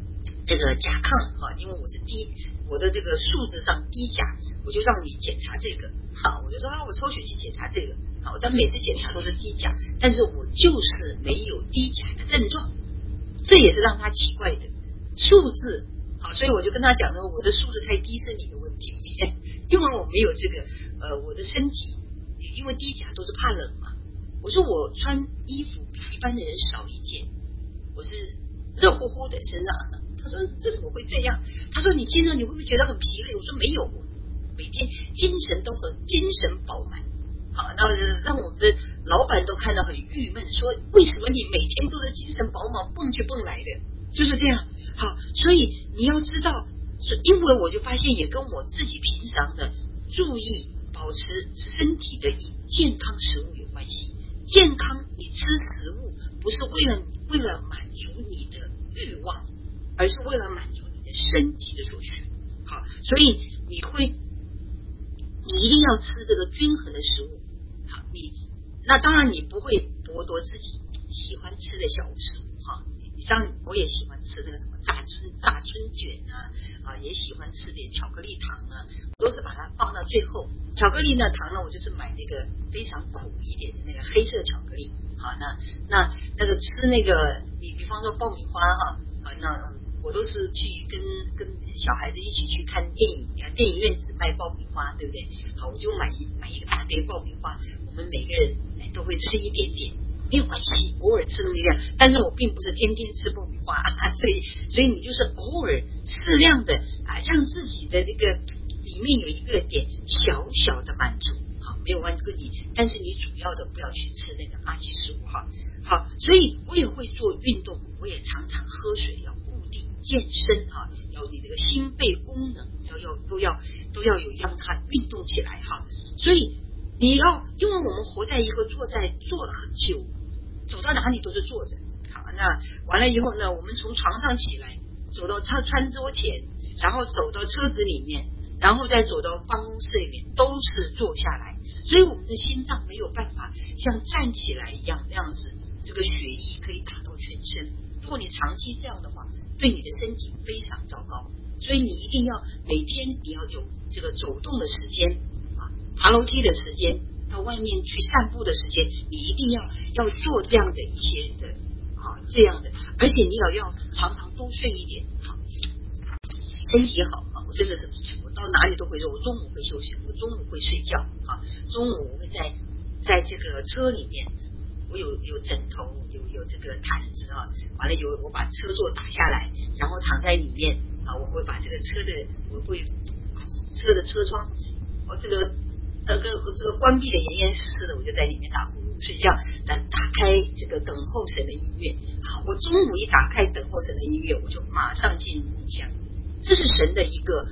A: 这个甲亢啊，因为我是我的这个数字上低钾，我就让你检查这个，好，我就说我抽血去检查这个，好，但每次检查都是低钾，但是我就是没有低钾的症状，这也是让他奇怪的数字。好，所以我就跟他讲说，我的数字太低是你的问题，因为我没有这个我的身体，因为低钾都是怕冷嘛。我说我穿衣服比一般的人少一件，我是热乎乎的身上。他说这怎么会这样？他说你经常你会不会觉得很疲累？我说没有，我每天精神饱满。好，那让我们的老板都看到很郁闷，说为什么你每天都是精神饱满，蹦去蹦来的，就是这样。好，所以你要知道，因为我就发现也跟我自己平常的注意保持身体的健康食物有关系。健康，你吃食物不是为了满足你的欲望，而是为了满足你的身体的所需。好，所以你一定要吃这个均衡的食物。好，那当然你不会剥夺自己喜欢吃的小食物哈。像我也喜欢吃那个什么炸春卷啊，也喜欢吃点巧克力糖啊，都是把它放到最后。巧克力呢糖呢，我就是买那个非常苦一点的那个黑色巧克力。好，那个吃那个，比方说爆米花哈，那我都是去跟小孩子一起去看电影，电影院只卖爆米花，对不对？好，我就买一个大堆爆米花，我们每个人都会吃一点点。没有关系，偶尔吃那么一点，但是我并不是天天吃爆米花，所以你就是偶尔适量的让自己的这个里面有一个点小小的满足，好，没有问题，但是你主要的不要去吃那个垃圾食物哈。好，所以我也会做运动，我也常常喝水，要固定健身哈，要你这个心肺功能都要有让它运动起来哈。所以你要，因为我们活在一个坐了很久。走到哪里都是坐着，好，那完了以后呢，我们从床上起来，走到餐桌前，然后走到车子里面，然后再走到办公室里面，都是坐下来，所以我们的心脏没有办法像站起来一样那样子，这个血液可以打到全身。如果你长期这样的话，对你的身体非常糟糕，所以你一定要每天你要有这个走动的时间啊，爬楼梯的时间，到外面去散步的时间，你一定要做这样的一些的这样的，而且你要常常多睡一点，好，身体好啊！我真的是，我到哪里都会说，我中午会休息，我中午会睡觉啊，中午我会在这个车里面，我有枕头，有这个毯子啊，完了我把车座打下来，然后躺在里面啊，我会把这个我会把车的车窗，我这个关闭的严严实实的，我就在里面打呼噜睡觉，打开这个等候神的音乐。好，我中午一打开等候神的音乐，我就马上进入梦乡。这是神的一个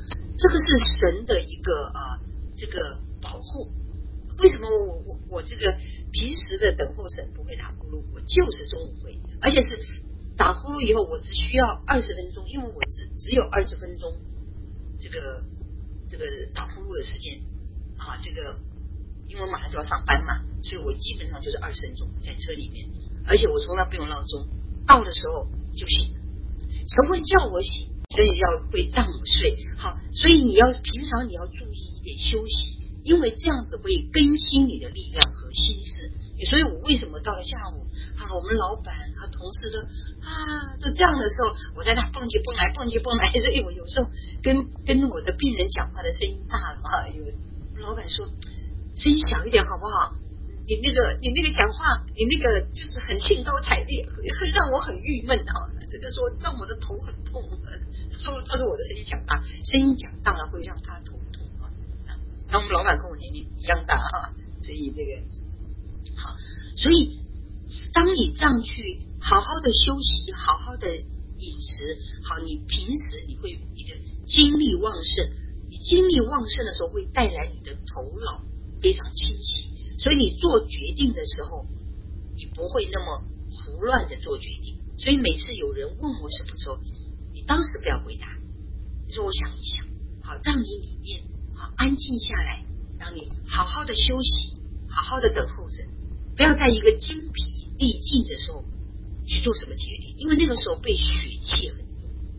A: 这个保护。为什么我这个平时的等候神不会打呼噜，我就是中午会，而且是打呼噜以后我只需要20分钟，因为我只有20分钟这个打呼噜的时间啊，这个因为马上就要上班嘛，所以我基本上就是20分钟在车里面，而且我从来不用闹钟，到的时候就醒了。神会叫我醒，所以会让我睡。好，所以平常你要注意一点休息，因为这样子会更新你的力量和心智。所以我为什么到了下午我们老板和同事都这样的时候，我在那蹦去蹦来，所以我有时候跟我的病人讲话的声音大了有老板说声音小一点好不好？你那个讲话，你那个就是很兴高采烈，会让我很郁闷这个说让我的头很痛。他说我的声音讲大了会让他头痛然后我们老板跟我年龄一样大所以那个好，所以当你这样去好好的休息，好好的饮食，好，你平时你的精力旺盛，你精力旺盛的时候会带来你的头脑非常清晰，所以你做决定的时候你不会那么胡乱的做决定。所以每次有人问我什么时候，你当时不要回答，你说我想一想，好，让你里面安静下来，让你好好的休息，好好的等候神，不要在一个精疲力尽的时候去做什么决定，因为那个时候被血气很多，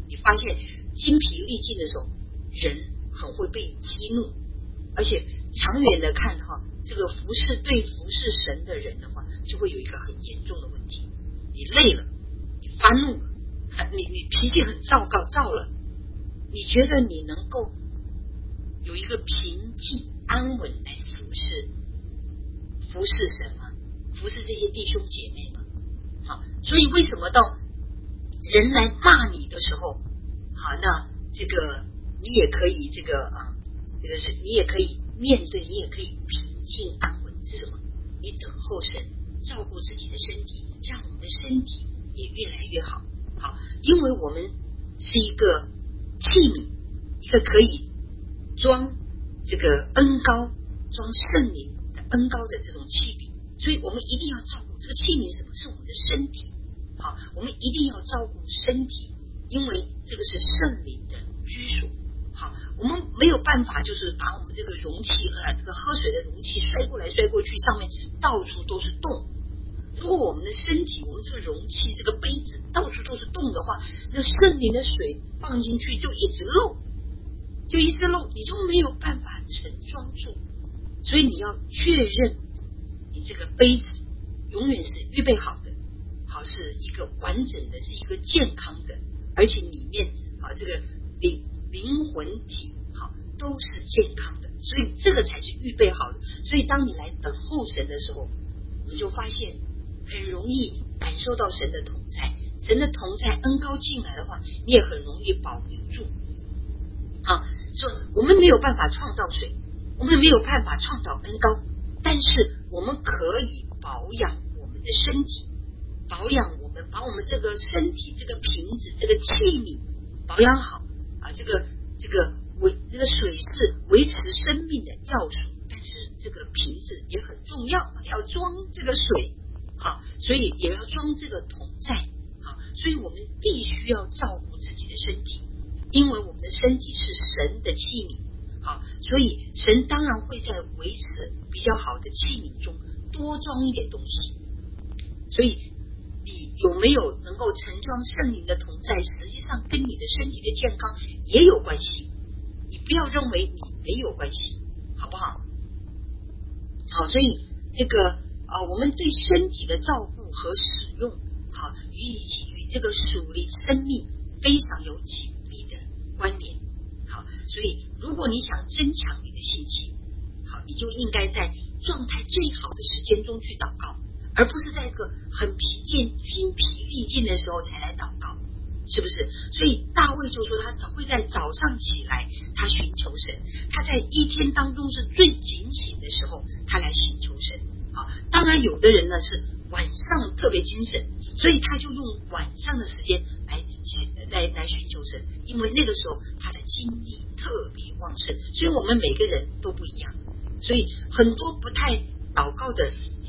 A: 你发现精疲力尽的时候，人很会被激怒，而且长远的看哈，这个服侍神的人的话，就会有一个很严重的问题。你累了，你发怒了，你脾气很躁了，你觉得你能够有一个平静安稳来服侍神吗？服侍这些弟兄姐妹吗？好，所以为什么到人来骂你的时候，好，那这个你也可以这个是你也可以面对，你也可以平静安稳，是什么？你等候神，照顾自己的身体，让我们的身体也越来越好。好，因为我们是一个器皿，一个可以装这个恩膏，装圣灵的恩膏的这种器皿，所以我们一定要照顾这个器皿。什么是我们的身体？好，我们一定要照顾身体，因为这个是圣灵的居所。好，我们没有办法就是把我们这个容器这个喝水的容器摔过来摔过去，上面到处都是洞。如果我们的身体，我们这个容器这个杯子到处都是洞的话，那圣灵的水放进去就一直漏，你就没有办法盛装住。所以你要确认你这个杯子永远是预备好的，好，是一个完整的，是一个健康的，而且里面这个灵魂体好都是健康的，所以这个才是预备好的。所以当你来等候神的时候，你就发现很容易感受到神的同在，神的同在恩膏进来的话，你也很容易保留住。好，说我们没有办法创造水，我们没有办法创造恩膏，但是我们可以保养我们的身体，把我们这个身体这个瓶子这个器皿保养好这个水是维持生命的要素，但是这个瓶子也很重要，要装这个水，好，所以也要装这个同在，好，所以我们必须要照顾自己的身体，因为我们的身体是神的器皿，好，所以神当然会在维持比较好的器皿中多装一点东西。所以你有没有能够盛装圣灵的同在，实际上跟你的身体的健康也有关系，你不要认为你没有关系，好不好？好，所以这个我们对身体的照顾和使用，好，与这个属灵生命非常有紧密的关联。好，所以如果你想增强你的信心，好，你就应该在状态最好的时间中去祷告，而不是在一个很筋疲力尽的时候才来祷告，是不是？所以大卫就说他会在早上起来他寻求神，他在一天当中是最警醒的时候他来寻求神。好，当然有的人呢是晚上特别精神，所以他就用晚上的时间来寻求神，因为那个时候他的精力特别旺盛。所以我们每个人都不一样，所以很多不太祷告的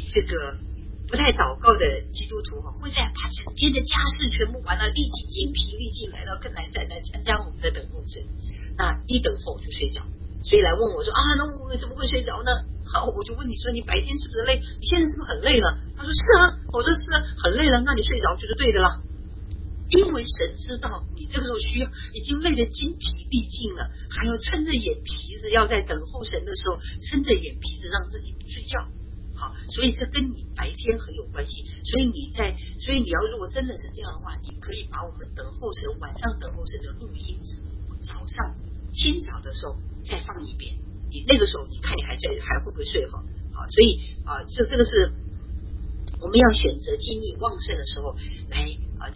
A: 基督徒会在把整天的家事全部完了，立即精疲力尽来到更来参加我们的等候神，那一等候就睡着。所以来问我说那我怎么会睡着呢？好，我就问你说你白天是不是累？你现在是不是很累了？他说是啊，我说是啊，很累了，那你睡着就是对的了。因为神知道你这个时候需要，已经累得精疲力尽了，还要撑着眼皮子，要在等候神的时候撑着眼皮子让自己不睡觉。好，所以这跟你白天很有关系。所以你要如果真的是这样的话，你可以把我们等候神晚上等候神的录音，早上清早的时候再放一遍，你那个时候你看你还会不会睡好？好，所以这个是我们要选择精力旺盛的时候来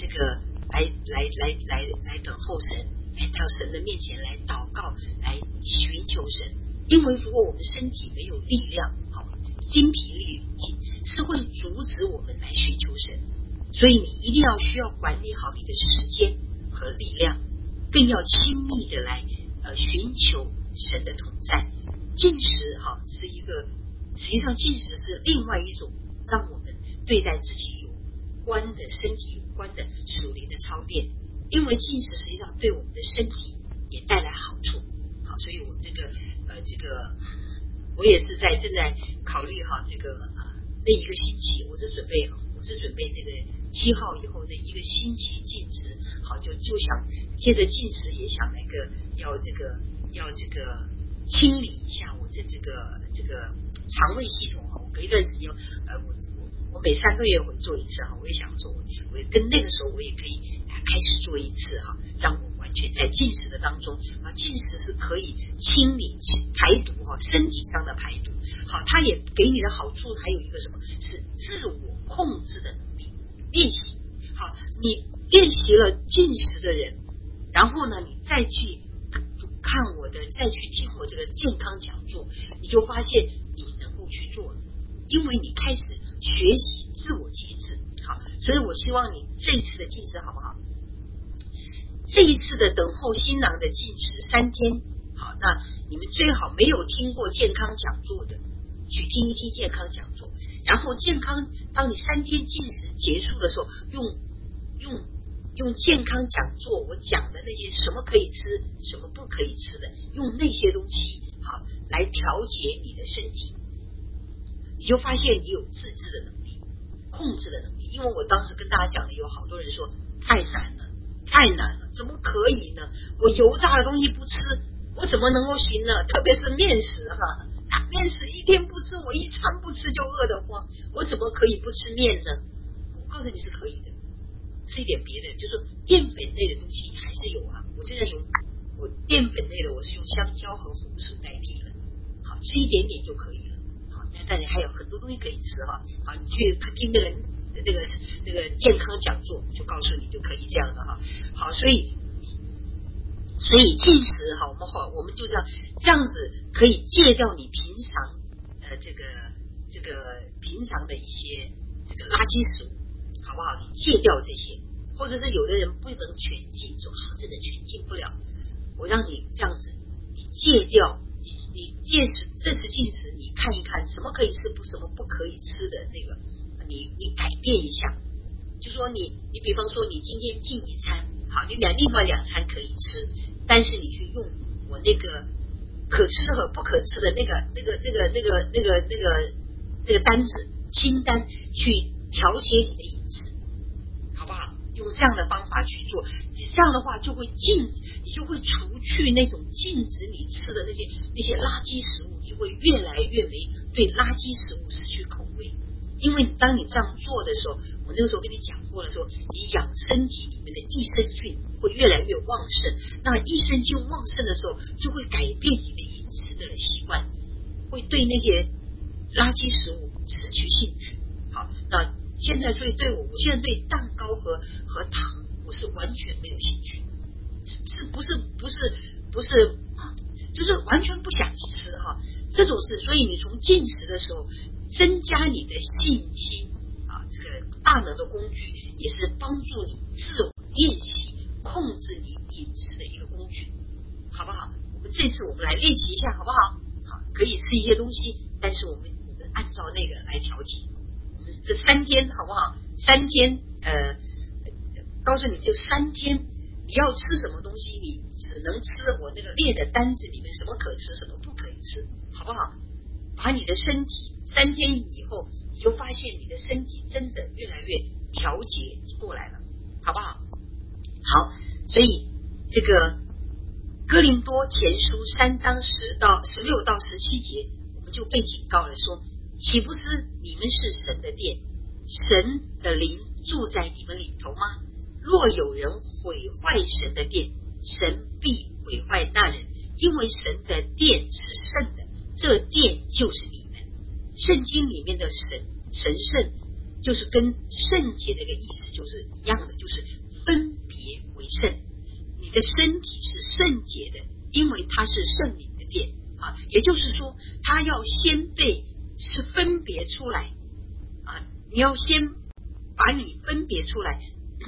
A: 来等候神，来到神的面前来祷告，来寻求神。因为如果我们身体没有力量，好，精疲力尽是会阻止我们来寻求神，所以你一定要需要管理好你的时间和力量，更要亲密的来寻求神的同在。进食是一个，实际上进食是另外一种让我们对待自己有关的身体有关的属灵的操练，因为进食实际上对我们的身体也带来好处。好，所以我我也是正在考虑那一个星期，我是准备这个 7号以后的一个星期禁食，好就想接着禁食也想那个要这个清理一下我这个肠胃系统啊。我隔一段时间我每3个月会做一次哈，我也想说我也跟那个时候我也可以开始做一次哈，让我完全在禁食的当中啊，禁食是可以清理排毒哈，身体上的排毒。好，它也给你的好处还有一个什么是自我控制的能力练习。好，你练习了禁食的人，然后呢你再去看再去听我这个健康讲座，你就发现你能够去做了，因为你开始学习自我节制。好，所以我希望你这一次的禁食好不好？这一次的等候新郎的禁食3天，好，那你们最好没有听过健康讲座的，去听一听健康讲座，然后当你3天禁食结束的时候，用健康讲座我讲的那些什么可以吃什么不可以吃的，用那些东西好来调节你的身体，你就发现你有自制的能力，控制的能力。因为我当时跟大家讲的，有好多人说太难了，怎么可以呢？我油炸的东西不吃，我怎么能够行呢？特别是面食哈，面食1天不吃，我1餐不吃就饿得慌，我怎么可以不吃面呢？我告诉你是可以的，吃一点别的，就是说淀粉类的东西还是有啊。我现在我淀粉类的我是用香蕉和红薯代替了，好，吃一点点就可以了。好，但是还有很多东西可以吃哈。好，你去听那个健康讲座，就告诉你就可以这样的哈。好，所以禁食哈，我们就这样子可以戒掉你平常这个平常的一些这个垃圾食物，好不好？你戒掉这些，或者是有的人不能全禁，说真的全禁不了，我让你这样子，你戒掉，你这次禁食，你看一看什么可以吃，什么不可以吃的那个，你改变一下，就说你比方说你今天禁1餐，好，你另外2餐可以吃，但是你去用我那个可吃的和不可吃的那个单子清单去调节你的饮食，好不好？用这样的方法去做，这样的话就会你就会除去那种禁止你吃的那些垃圾食物，你会越来越对垃圾食物失去口味。因为当你这样做的时候，我那个时候跟你讲过了，说你养身体里面的益生菌会越来越旺盛，那益生菌旺盛的时候，就会改变你的饮食的习惯，会对那些垃圾食物失去兴趣。好，那现在所以我现在对蛋糕和糖我是完全没有兴趣，不是就是完全不想吃哈，这种事。所以你从进食的时候增加你的信心啊，这个大能的工具，也是帮助你自我练习控制你饮食的一个工具，好不好？这次我们来练习一下好不好？好，可以吃一些东西，但是我们按照那个来调节。我们这3天好不好？3天告诉你就3天你要吃什么东西，你只能吃我那个列的单子里面什么可吃什么不可以吃，好不好？把你的身体3天以后，你就发现你的身体真的越来越调节过来了，好不好？好，所以这个哥林多前书3章16到17节，我们就被警告了说，岂不知你们是神的殿，神的灵住在你们里头吗？若有人毁坏神的殿，神必毁坏那人，因为神的殿是圣的，这殿就是你们。圣经里面的神圣就是跟圣洁这个意思就是一样的，就是分别为圣。你的身体是圣洁的，因为它是圣灵的殿啊，也就是说它要先是分别出来啊，你要先把你分别出来，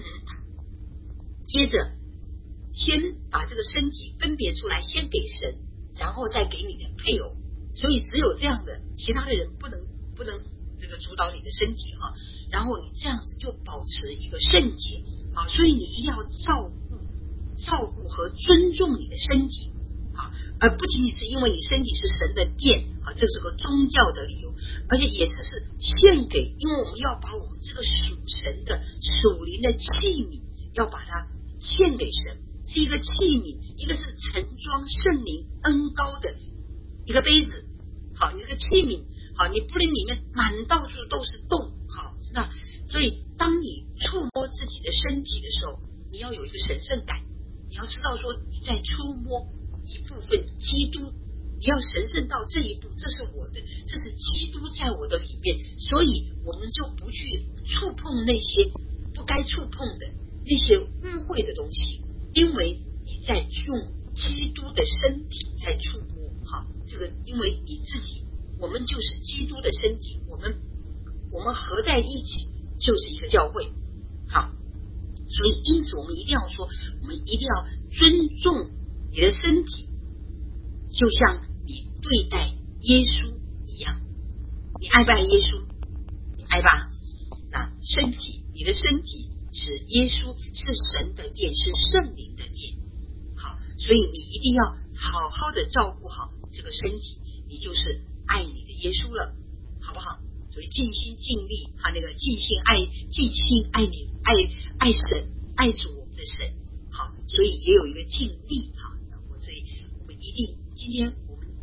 A: 接着先把这个身体分别出来，先给神，然后再给你的配偶。所以只有这样的，其他的人不能这个主导你的身体啊。然后你这样子就保持一个圣洁啊，所以你一定要照顾和尊重你的身体啊， 而不仅仅是因为你身体是神的殿这是个宗教的理由，而且也是献给，因为我们要把我们这个属神的属灵的器皿要把它献给神，是一个器皿，一个是盛装圣灵恩膏的一个杯子，好，一个器皿，好，你不能里面满到处都是洞，好，那所以当你触摸自己的身体的时候，你要有一个神圣感，你要知道说你在触摸一部分基督，你要神圣到这一步，这是我的，这是基督在我的里面，所以我们就不去触碰那些不该触碰的那些污秽的东西，因为你在用基督的身体在触摸，好，这个因为你自己，我们就是基督的身体，我们合在一起就是一个教会，好，所以因此我们一定要说，我们一定要尊重你的身体，就像你对待耶稣一样，你爱不爱耶稣？你爱吧？那身体，你的身体是耶稣，是神的殿，是圣灵的殿，好，所以你一定要好好的照顾好这个身体，你就是爱你的耶稣了，好不好？所以尽心尽力，那个尽心爱你，爱神，爱主我们的神，好，所以也有一个尽力，好，所以我们一定今天我们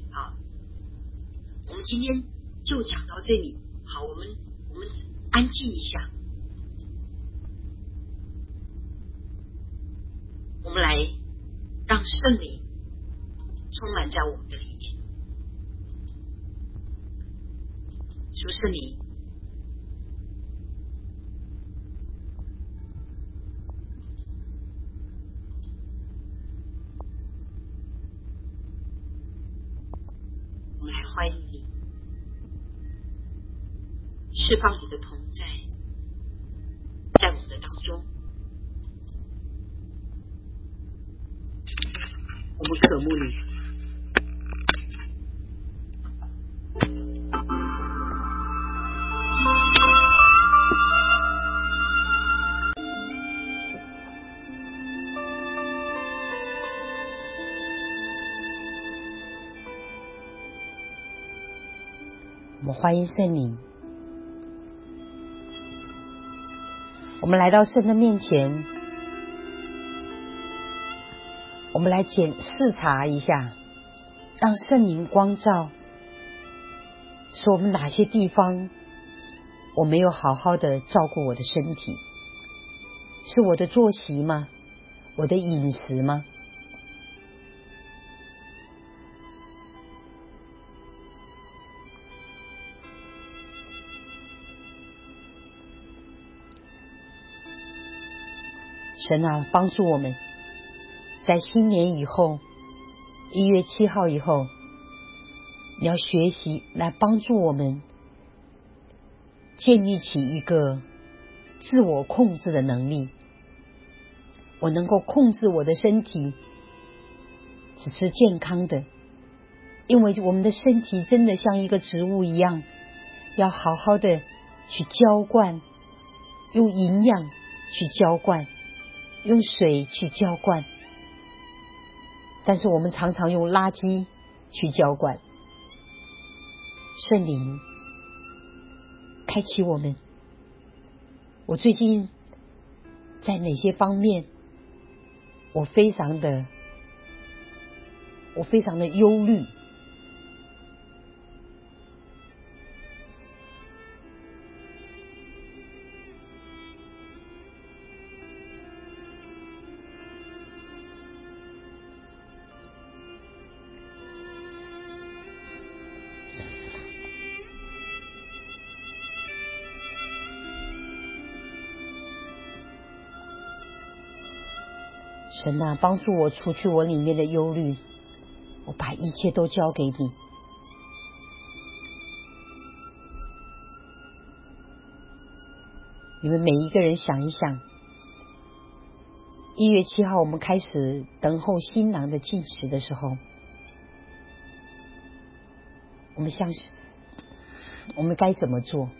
A: 今天就讲到这里，好，我们安静一下，我们来让圣灵充满在我们的里面，说圣灵，我们来欢迎你，释放你的同在在我们的当中，我们渴慕你。
B: 我们欢迎圣灵，我们来到圣的面前，我们来视察一下，让圣灵光照，说我们哪些地方我没有好好的照顾我的身体，是我的作息吗？我的饮食吗？神啊，帮助我们在新年以后1月7号以后，你要学习来帮助我们建立起一个自我控制的能力，我能够控制我的身体，只是健康的，因为我们的身体真的像一个植物一样，要好好的去浇灌，用营养去浇灌，用水去浇灌，但是我们常常用垃圾去浇灌。圣灵开启我们，我最近在哪些方面我非常的忧虑，神啊，帮助我除去我里面的忧虑，我把一切都交给你。你们每一个人想一想，1月7号我们开始等候新郎的进食的时候，我们该怎么做？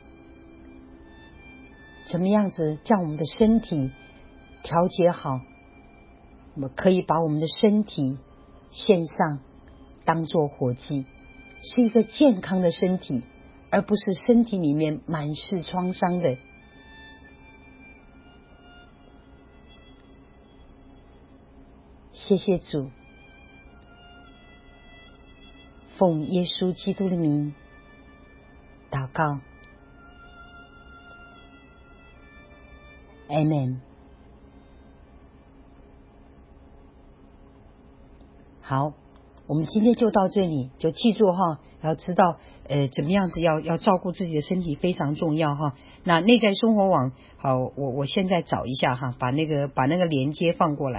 B: 怎么样子将我们的身体调节好？我们可以把我们的身体献上当作活祭，是一个健康的身体，而不是身体里面满是创伤的。谢谢主，奉耶稣基督的名祷告，Amen。好，我们今天就到这里，就记住哈，要知道怎么样子要照顾自己的身体非常重要哈。那内在生活网，好，我现在找一下哈，把那个连接放过来。